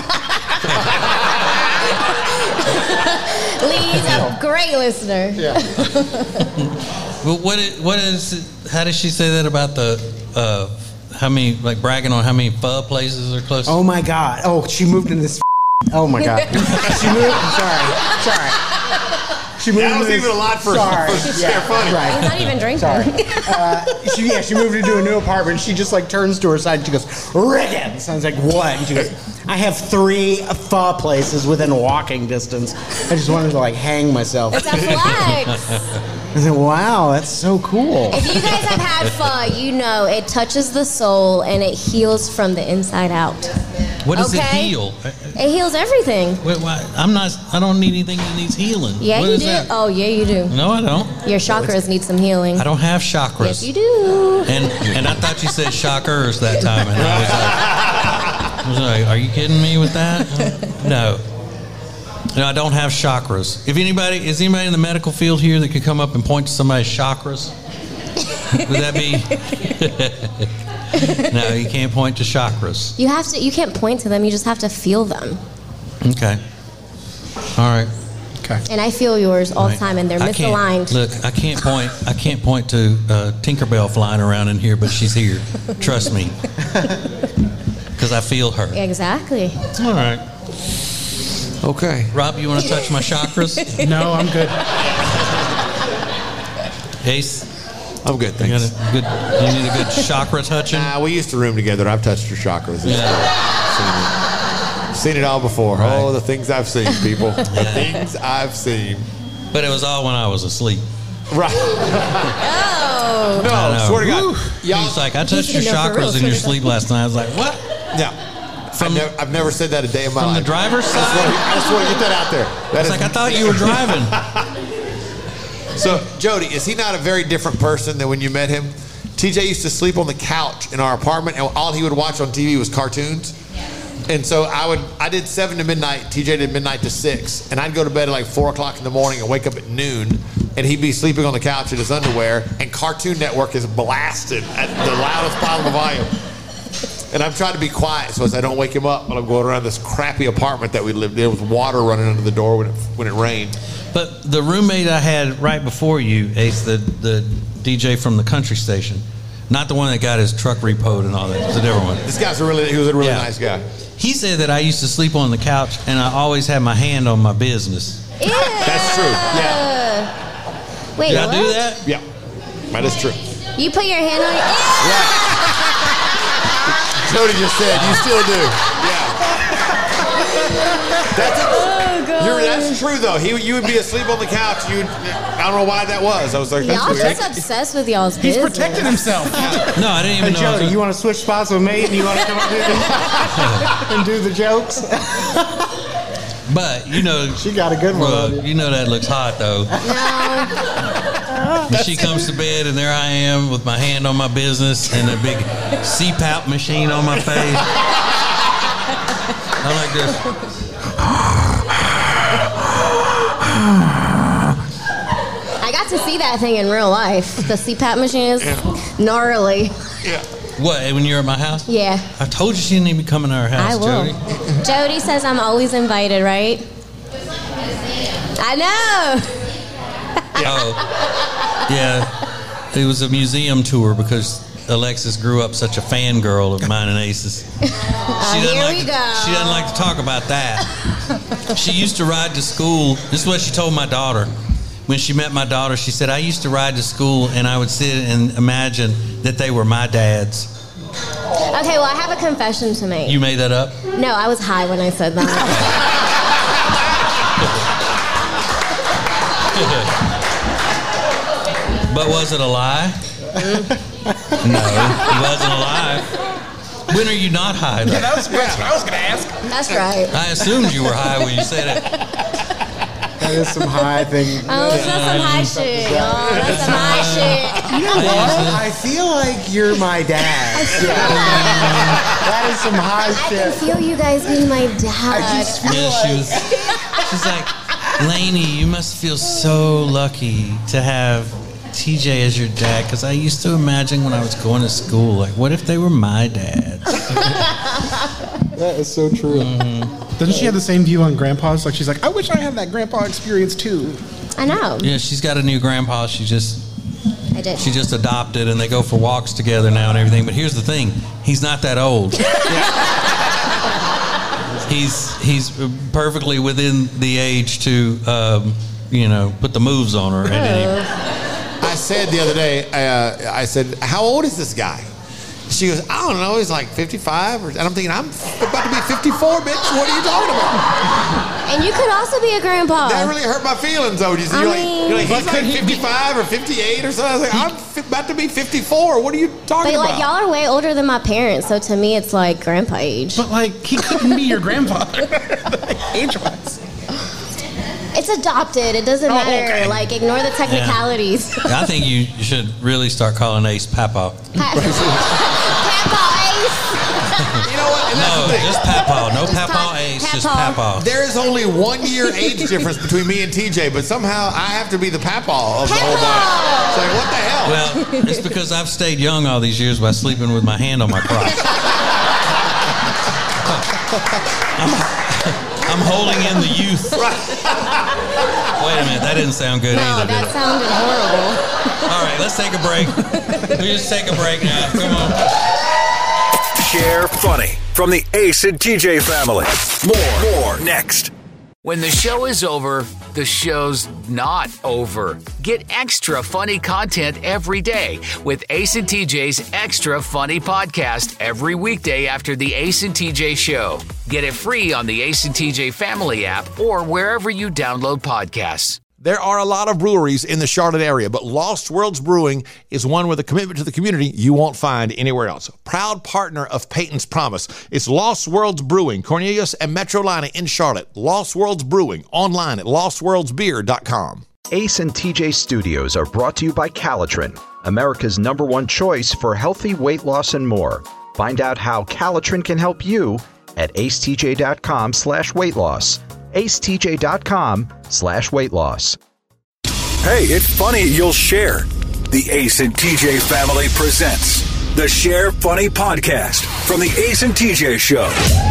Lee's a great listener. Yeah. Well, what is, what is how does she say that about the uh, how many, like bragging on how many pho places are close? Oh my God. Oh, she moved in this. Oh my God. She moved. Sorry. Sorry. She moved That was into this, even a lot for, sorry. for Yeah, Share Funny. right. He's not even drinking. Sorry. Uh, she, yeah, she moved into a new apartment. She just like turns to her side and she goes, Ricketts. I was like, what? And she goes, I have three pho places within walking distance. I just wanted to like hang myself. It's a flex. I said, wow, that's so cool. If you guys have had pho, you know it touches the soul and it heals from the inside out. What does Okay. it heal? It heals everything. Wait, why, I'm not. I don't need anything that needs healing. Yeah, What you is do. that? Oh, yeah, you do. No, I don't. Your chakras need some healing. I don't have chakras. Yes, you do. And and I thought you said shockers that time, and I was like, I was like, are you kidding me with that? No. No, I don't have chakras. If anybody is anybody in the medical field here that could come up and point to somebody's chakras, would that be? No, you can't point to chakras. You have to. You can't point to them. You just have to feel them. Okay. All right. Okay. And I feel yours all the Right. time, and they're I can't- misaligned. Look, I can't point. I can't point to uh, Tinkerbell flying around in here, but she's here. Trust me, because I feel her. Exactly. All right, Okay. Rob, you want to touch my chakras? No, I'm good. Ace, I'm good, you, got thanks. a good, you need a good chakra touching. Nah, we used to room together. I've touched your chakras. It's Yeah. Seen it. Seen it all before. Right. Oh, the things I've seen, people. The things I've seen. But it was all when I was asleep. Right. Oh. No, I know. swear to God. Woo. Y'all, He's like, I touched your No, for real, chakras in swear your to God. sleep last night. I was like, what? yeah. I've, never, I've never said that a day in my From life. the driver's I just want to- side? I just want to get that out there. That I was is- like, I thought you were driving. So, Jody, is he not a very different person than when you met him? T J used to sleep on the couch in our apartment, and all he would watch on T V was cartoons. And so I would, I did seven to midnight. T J did midnight to six, and I'd go to bed at like four o'clock in the morning and wake up at noon, and he'd be sleeping on the couch in his underwear, and Cartoon Network is blasted at the loudest possible volume. And I'm trying to be quiet so as I don't wake him up when I'm going around this crappy apartment that we lived in with water running under the door when it when it rained. But the roommate I had right before you, Ace, the, the D J from the country station, not the one that got his truck repoed and all that, it's a different one. This guy's a really, he was a really Yeah. nice guy. He said that I used to sleep on the couch and I always had my hand on my business. Ew. That's true. Yeah. Wait, Did I what? do that? Yeah, that is true. You put your hand on your. Jody just said, you still do. Yeah. That's, a, Oh, God. you're, that's true, though. He, you would be asleep on the couch. You, I don't know why that was. I was like, that's Y'all weird. just obsessed with y'all's He's business. protecting himself. No, I didn't even Hey, know. I was Jody, you want to switch spots with me and you want to come up here and do the jokes? But you know, She got a good one on look, you. you know that looks hot though. No. And she comes to bed and there I am with my hand on my business and a big C PAP machine on my face. I'm like this. I got to see that thing in real life. The C PAP machine is gnarly. Yeah. What? When you're at my house? Yeah, I told you she didn't even come in our house, I will. Jody. Jody says I'm always invited, right? I know. Oh, yeah. It was a museum tour because Alexis grew up such a fangirl of mine and Ace's. She doesn't here like we to, go. She doesn't like to talk about that. She used to ride to school. This is what she told my daughter. When she met my daughter, she said, I used to ride to school and I would sit and imagine that they were my dads. Okay, well, I have a confession to make. You made that up? No, I was high when I said that. But was it a lie? No, it wasn't a lie. When are you not high? Though? Yeah, that was the question I was going to ask. That's right. I assumed you were high when you said it. That is some high thing. Oh, that's some high shit, y'all. That's some high shit. You know what? I feel like you're my dad. Yeah. That is some high I shit. can feel you guys being my dad. I just feel Yeah, she was. She's like, Lainey, you must feel so lucky to have T J as your dad, because I used to imagine when I was going to school, like, what if they were my dads? That is so true. Mm-hmm. Doesn't she have the same view on grandpas? Like, she's like, I wish I had that grandpa experience too. I know. Yeah, she's got a new grandpa. She just I did. she just adopted, and they go for walks together now and everything. But here's the thing: he's not that old. he's he's perfectly within the age to um, you know put the moves on her. At any, I said the other day, uh, I said, how old is this guy? She goes, I don't know, he's like fifty-five. Or, and I'm thinking, I'm about to be fifty-four, bitch. What are you talking about? And you could also be a grandpa. That really hurt my feelings, though. You see, I you're, like, mean- you're like, he's But like could he be- fifty-five or fifty-eight or something. I was like, I'm fi- about to be fifty-four. What are you talking But about? like y'all are way older than my parents, so to me it's like grandpa age. But like, he couldn't be your grandfather, age-wise. It's adopted. It doesn't Oh, matter. okay. Like ignore the technicalities. I think you should really start calling Ace Papa. Papa Ace. You know what? And that's No, the thing. just Papa. No Just Papa pa- Ace, just Papa. Papa. There is only one year age difference between me and T J, but somehow I have to be the papaw of the whole bunch. It's like, what the hell? Well, it's because I've stayed young all these years by sleeping with my hand on my crotch. I'm, I'm holding in the youth. Wait a minute, that didn't sound good No, either, did that it? sounded horrible. All right, let's take a break. We just take a break now. Come on. Share funny from the Ace and T J family. More, more next. When the show is over, the show's not over. Get extra funny content every day with Ace and T J's Extra Funny Podcast every weekday after the Ace and T J Show. Get it free on the Ace and T J Family app or wherever you download podcasts. There are a lot of breweries in the Charlotte area, but Lost Worlds Brewing is one with a commitment to the community you won't find anywhere else. Proud partner of Peyton's Promise. It's Lost Worlds Brewing, Cornelius and Metrolina in Charlotte. Lost Worlds Brewing, online at lost worlds beer dot com. Ace and T J Studios are brought to you by Calitrin, America's number one choice for healthy weight loss and more. Find out how Calitrin can help you at acetj.com slash weight loss. acetj.com slash weight loss. Hey, it's funny you'll share. The Ace and T J family presents the Share Funny Podcast from the Ace and T J Show.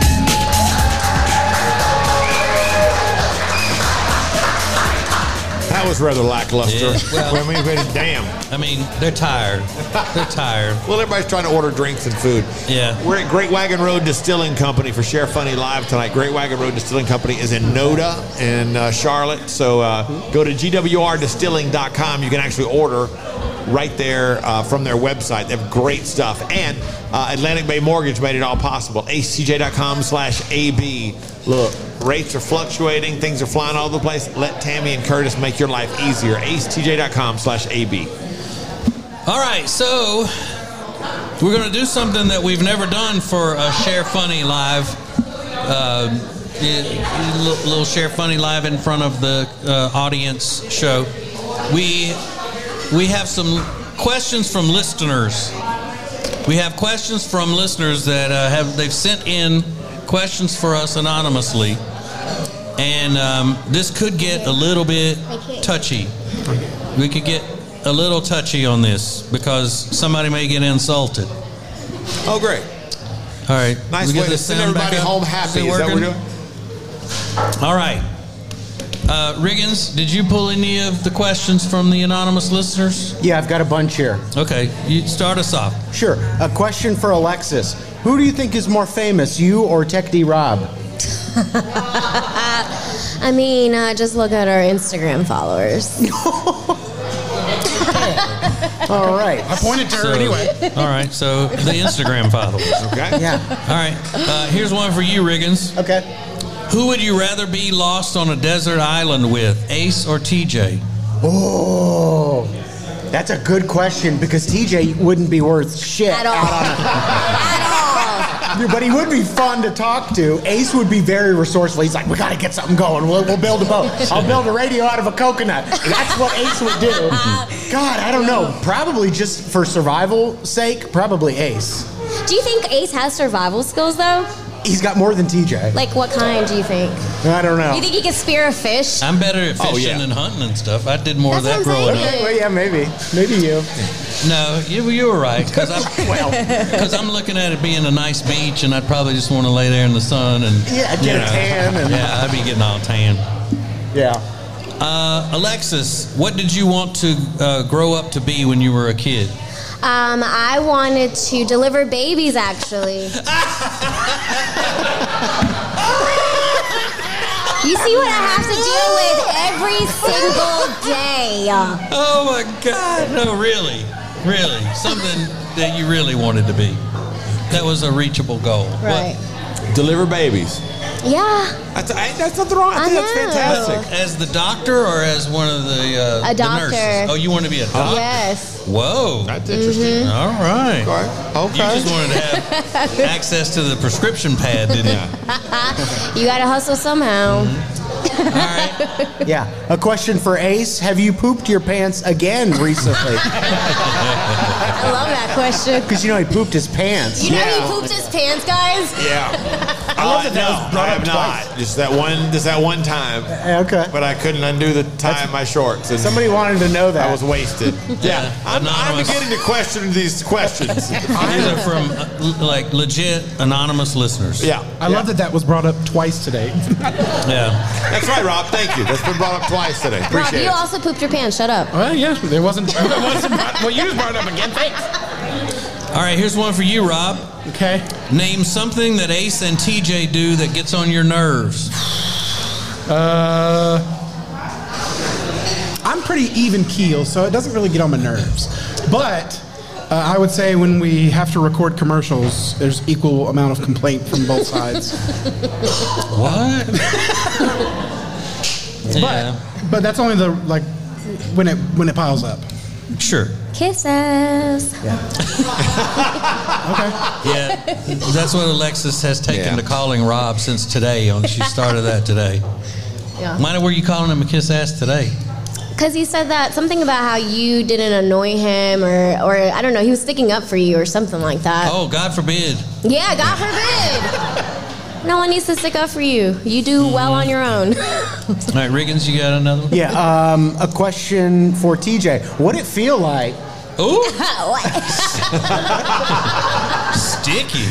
That was rather lackluster. Yeah, well- I mean, but damn. I mean, they're tired. They're tired. Well, everybody's trying to order drinks and food. Yeah. We're at Great Wagon Road Distilling Company for Share Funny Live tonight. Great Wagon Road Distilling Company is in Noda in uh, Charlotte. So uh, go to G W R distilling dot com. You can actually order right there uh, from their website. They have great stuff. And uh, Atlantic Bay Mortgage made it all possible. A C J dot com slash A B. Look, rates are fluctuating. Things are flying all over the place. Let Tammy and Curtis make your life easier. A C J dot com slash A B. All right, so we're going to do something that we've never done for a Share Funny Live. Uh, a little Share Funny Live in front of the uh, audience show. We we have some questions from listeners. We have questions from listeners that uh, have they've sent in questions for us anonymously, and um, this could get a little bit touchy. We could get a little touchy on this because somebody may get insulted. Oh, great. All right. Nice We get way to this send sound back everybody up? home Is happy. it Is that what we're working? doing? All right. Uh, Riggins, did you pull any of the questions from the anonymous listeners? Yeah, I've got a bunch here. Okay, you start us off. Sure. A question for Alexis. Who do you think is more famous, you or Tech D Rob? I mean, uh, just look at our Instagram followers. All right. I pointed to her So- anyway. All right, so the Instagram followers. Okay. Yeah. All right, uh, here's one for you, Riggins. Okay. Who would you rather be lost on a desert island with, Ace or T J? Oh, that's a good question because T J wouldn't be worth shit At all. out on a, At all. but he would be fun to talk to. Ace would be very resourceful. He's like, we got to get something going. We'll, we'll build a boat. I'll build a radio out of a coconut. That's what Ace would do. God, I don't know. Probably just for survival's sake, probably Ace. Do you think Ace has survival skills, though? He's got more than T J. Like, what kind do you think? I don't know. You think he can spear a fish? I'm better at fishing Oh, yeah. and hunting and stuff. I did more That's of that what I'm growing up. saying. Well, yeah, maybe. Maybe you. No, you, you were right. Because I'm looking at it being a nice beach, and I'd probably just want to lay there in the sun and Yeah, get you a know, tan. And, Yeah, I'd be getting all tan. yeah. Uh, Alexis, what did you want to uh, grow up to be when you were a kid? Um, I wanted to deliver babies, actually. You see what I have to deal with every single day. Oh my God! No, really, really, something that you really wanted to be. That was a reachable goal. Right. Deliver babies. Yeah. That's, I, that's nothing wrong. I I think that's know. fantastic. As the doctor or as one of the uh, A the doctor. nurses? Oh, you want to be a doctor? Yes. Whoa. That's interesting. All right. Okay. You Okay. just wanted to have access to the prescription pad, didn't you? You gotta hustle somehow. All right. Yeah. A question for Ace. Have you pooped your pants again recently? I love that question. Because you know he pooped his pants. You know he pooped his pants, guys? Yeah. I love that that was brought I have not. Just that one. Just that one time. Okay. But I couldn't undo the tie in my shorts. And Somebody wanted to know that. I was wasted. Yeah. I'm, I'm Anonymous. beginning to question these questions. These are from uh, l- like legit anonymous listeners. Yeah. I love that that was brought up twice today. Yeah. That's right, Rob. Thank you. That's been brought up twice today. Rob, Appreciate you it. also pooped your pants. Shut up. Well, yes, but there wasn't. It wasn't brought, well, you just brought it up again. Thanks. All right. Here's one for you, Rob. Okay. Name something that Ace and T J do that gets on your nerves. Uh, I'm pretty even keel, so it doesn't really get on my nerves. But uh, I would say when we have to record commercials, there's equal amount of complaint from both sides. What? Yeah. But but that's only the like when it when it piles up. Sure. Kisses. Okay. Yeah. That's what Alexis has taken Yeah. to calling Rob since today. On she started that today. Yeah. Why were you calling him a kiss ass today? Because he said that something about how you didn't annoy him, or, or I don't know, he was sticking up for you or something like that. Oh, God forbid. Yeah, God forbid. No one needs to stick up for you. You do well on your own. All right, Riggins, you got another one? Yeah. Um, a question for T J. What'd it feel like? Ooh. Sticky.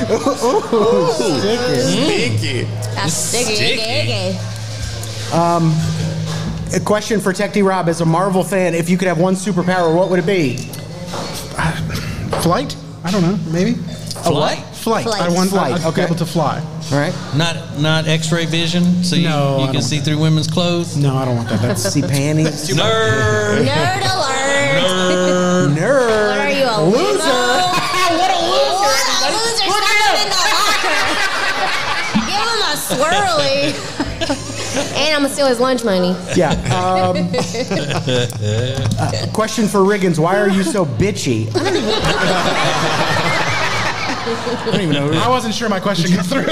Stinky. That's sticky. Sticky. sticky. Um, a question for Tech D Rob. As a Marvel fan, if you could have one superpower, what would it be? Flight? I don't know. Maybe. A what? Flight. Flight. I want Flight, I'd okay. be able to fly. All right. Not not X-ray vision, so you, No, I you can don't see want through women's clothes. No, I don't want that. That's See panties. Nerd. Nerd alert. Nerd. Nerd. What are you, a Loser. What a loser. A loser started in the locker. Give him a swirly. And I'm going to steal his lunch money. Yeah. Um, uh, question for Riggins. Why are you so bitchy? I don't even know. I wasn't sure my question got through.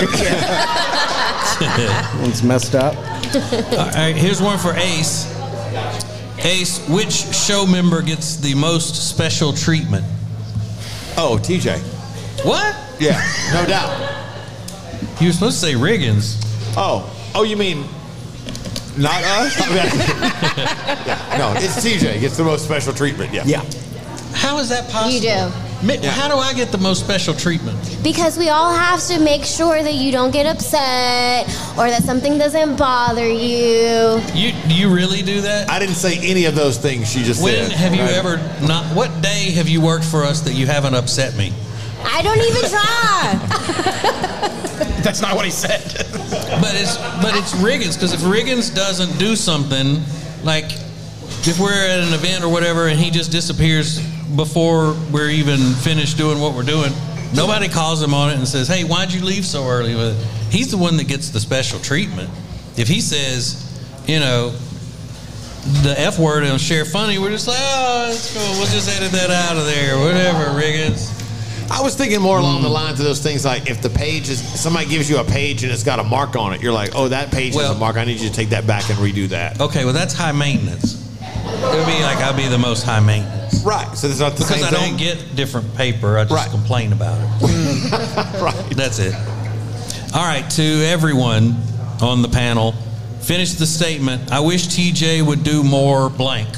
One's messed up. All right, here's one for Ace. Ace, which show member gets the most special treatment? Oh, T J. What? Yeah, no doubt. You were supposed to say Riggins. Oh, oh, you mean not us? Yeah, no, it's T J gets the most special treatment. Yeah. Yeah. How is that possible? You do. Mi- How do I get the most special treatment? Because we all have to make sure that you don't get upset or that something doesn't bother you. You do you really do that? I didn't say any of those things she just When said. have you Right. ever not? What day have you worked for us that you haven't upset me? I don't even try. That's not what he said. But it's but it's Riggins, because if Riggins doesn't do something, like if we're at an event or whatever and he just disappears before we're even finished doing what we're doing, nobody calls him on it and says, "Hey, why'd you leave so early?" With it? He's the one that gets the special treatment. If he says, you know, the F word and share funny, we're just like, "Oh, it's cool. We'll just edit that out of there, whatever, Riggins." I was thinking more along mm. the lines of those things like if the page is, somebody gives you a page and it's got a mark on it, you're like, oh, that page well, has a mark. I need you to take that back and redo that. Okay, well, that's high maintenance. It would be like I'd be the most high maintenance. Right, so it's not the because same I thing? don't get different paper. I just right. complain about it. Right. That's it. All right, to everyone on the panel, finish the statement. I wish T J would do more blank.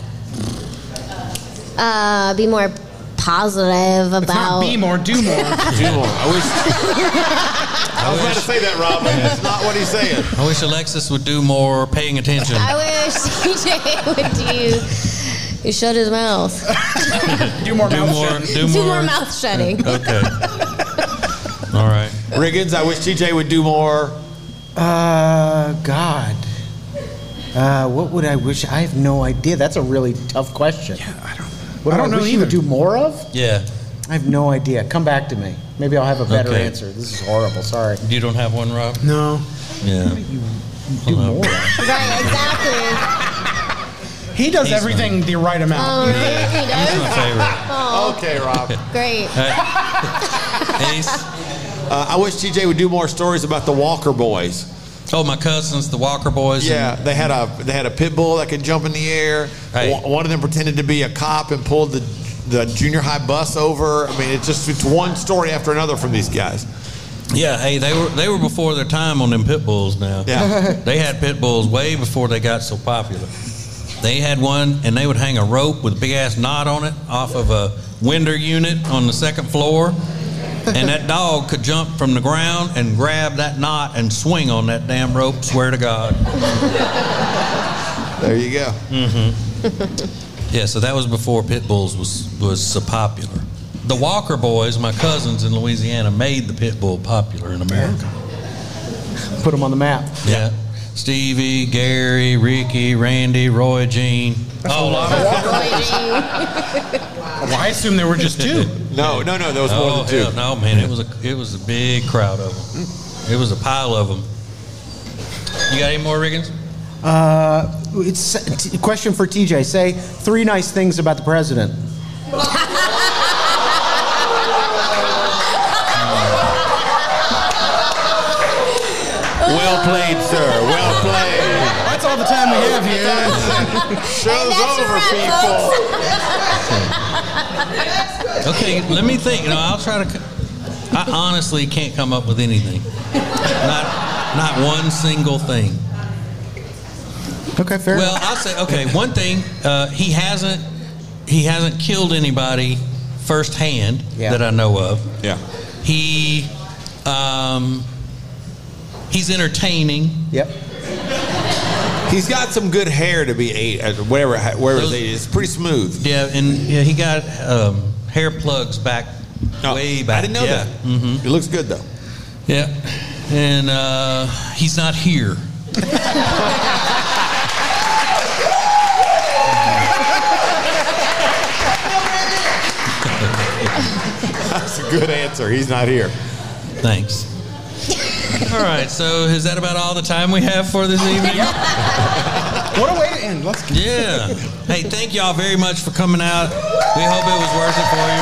Uh, be more positive about. It's not be more, do more. Do more. I wish. I was about to say that, Rob, but that's not what he's saying. I wish Alexis would do more paying attention. I wish T J would do. He shut his mouth. do more do mouth more, shutting. Do, do more. more mouth shutting. Okay. All right. Riggins, I wish T J would do more. Uh, God. Uh, what would I wish? I have no idea. That's a really tough question. Yeah, I don't. What I do don't I know wish either. you would do more of? Yeah. I have no idea. Come back to me. Maybe I'll have a better Okay. answer. This is horrible. Sorry. You don't have one, Rob? No. Yeah. You do Hello. more. Right, exactly. He does He's everything my, the right amount. Oh, he does. He's my favorite. Oh, Okay, Rob. great. Ace. Uh, I wish T J would do more stories about the Walker Boys. Oh, my cousins, the Walker Boys. Yeah, they had a they had a pit bull that could jump in the air. Hey. One one of them pretended to be a cop and pulled the the junior high bus over. I mean, it's just it's one story after another from these guys. Yeah, hey, they were they were before their time on them pit bulls now. Yeah. They had pit bulls way before they got so popular. They had one, and they would hang a rope with a big-ass knot on it off of a window unit on the second floor, and that dog could jump from the ground and grab that knot and swing on that damn rope, swear to God. There you go. Mm-hmm. Yeah, so that was before pit bulls was, was so popular. The Walker Boys, my cousins in Louisiana, made the pit bull popular in America. Put them on the map. Yeah. Stevie, Gary, Ricky, Randy, Roy, Jean. Oh, a lot of Well, I assume there were just two. No, no, no. There was oh, more than two. hell, no, man, it was a it was a big crowd of them. It was a pile of them. You got any more, Riggins? Uh, it's a question for T J. Say three nice things about the president. Well played, sir. Well played. That's all the time we have here. Show's over, people. Okay, let me think. You know, I'll try to. I honestly can't come up with anything. Not not one single thing. Okay, fair. Well, I'll say okay. One thing, uh, he hasn't he hasn't killed anybody firsthand Yeah. that I know of. Yeah. He um, he's entertaining. Yep. He's got some good hair to be eight, uh, whatever, wherever Those- it is. It's pretty smooth. Yeah, and yeah, he got um, hair plugs back Oh, way back. I didn't know yeah. that. Mm-hmm. It looks good, though. Yeah, and uh, he's not here. That's a good answer. He's not here. Thanks. All right, so is that about all the time we have for this evening? What a way to end. Let's Yeah. Hey, thank y'all very much for coming out. We hope it was worth it for you.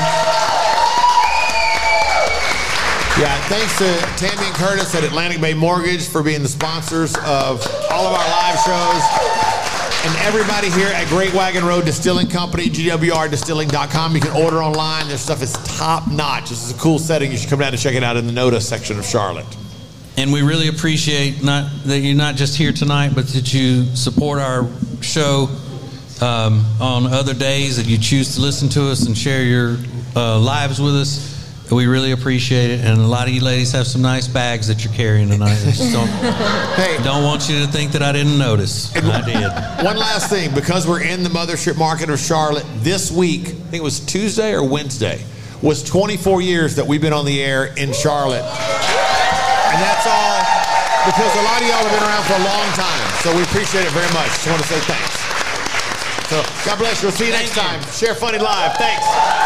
Yeah, thanks to Tammy and Curtis at Atlantic Bay Mortgage for being the sponsors of all of our live shows. And everybody here at Great Wagon Road Distilling Company, G W R distilling dot com. You can order online. Their stuff is top notch. This is a cool setting. You should come down and check it out in the Notice section of Charlotte. And we really appreciate not that you're not just here tonight, but that you support our show um, on other days, that you choose to listen to us and share your uh, lives with us. We really appreciate it. And a lot of you ladies have some nice bags that you're carrying tonight. I just don't, Hey. don't want you to think that I didn't notice. I did. One last thing, because we're in the mothership market of Charlotte, this week, I think it was Tuesday or Wednesday, was twenty-four years that we've been on the air in Charlotte. And that's all because a lot of y'all have been around for a long time. So we appreciate it very much. Just want to say thanks. So God bless you. We'll see you next time. Share Funny Live. Thanks.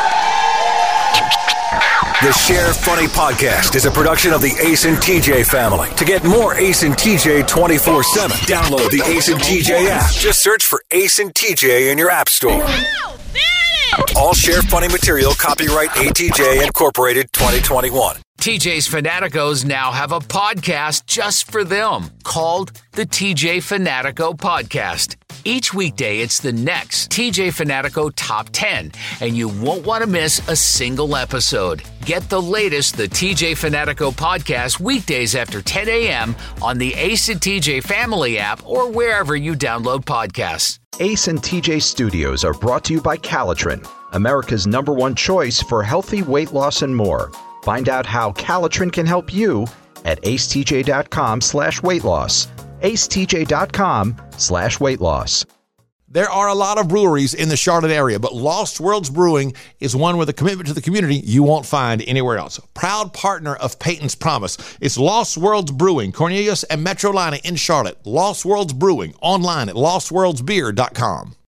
The Share Funny Podcast is a production of the Ace and T J family. To get more Ace and T J twenty-four seven, download the Ace and T J app. Just search for Ace and T J in your app store. Ow! There it All share funny material copyright A T J Incorporated twenty twenty-one. T J's Fanaticos now have a podcast just for them called the T J Fanatico Podcast. Each weekday, it's the next T J Fanatico Top ten, and you won't want to miss a single episode. Get the latest, the T J Fanatico Podcast, weekdays after ten a.m. on the Ace and T J Family app or wherever you download podcasts. Ace and T J Studios are brought to you by Calitrin, America's number one choice for healthy weight loss and more. Find out how Calitrin can help you at acetj.com slash weight loss. acetj.com slash weight loss. There are a lot of breweries in the Charlotte area, but Lost Worlds Brewing is one with a commitment to the community you won't find anywhere else. Proud partner of Peyton's Promise. It's Lost Worlds Brewing, Cornelius and Metrolina in Charlotte. Lost Worlds Brewing, online at lost worlds beer dot com.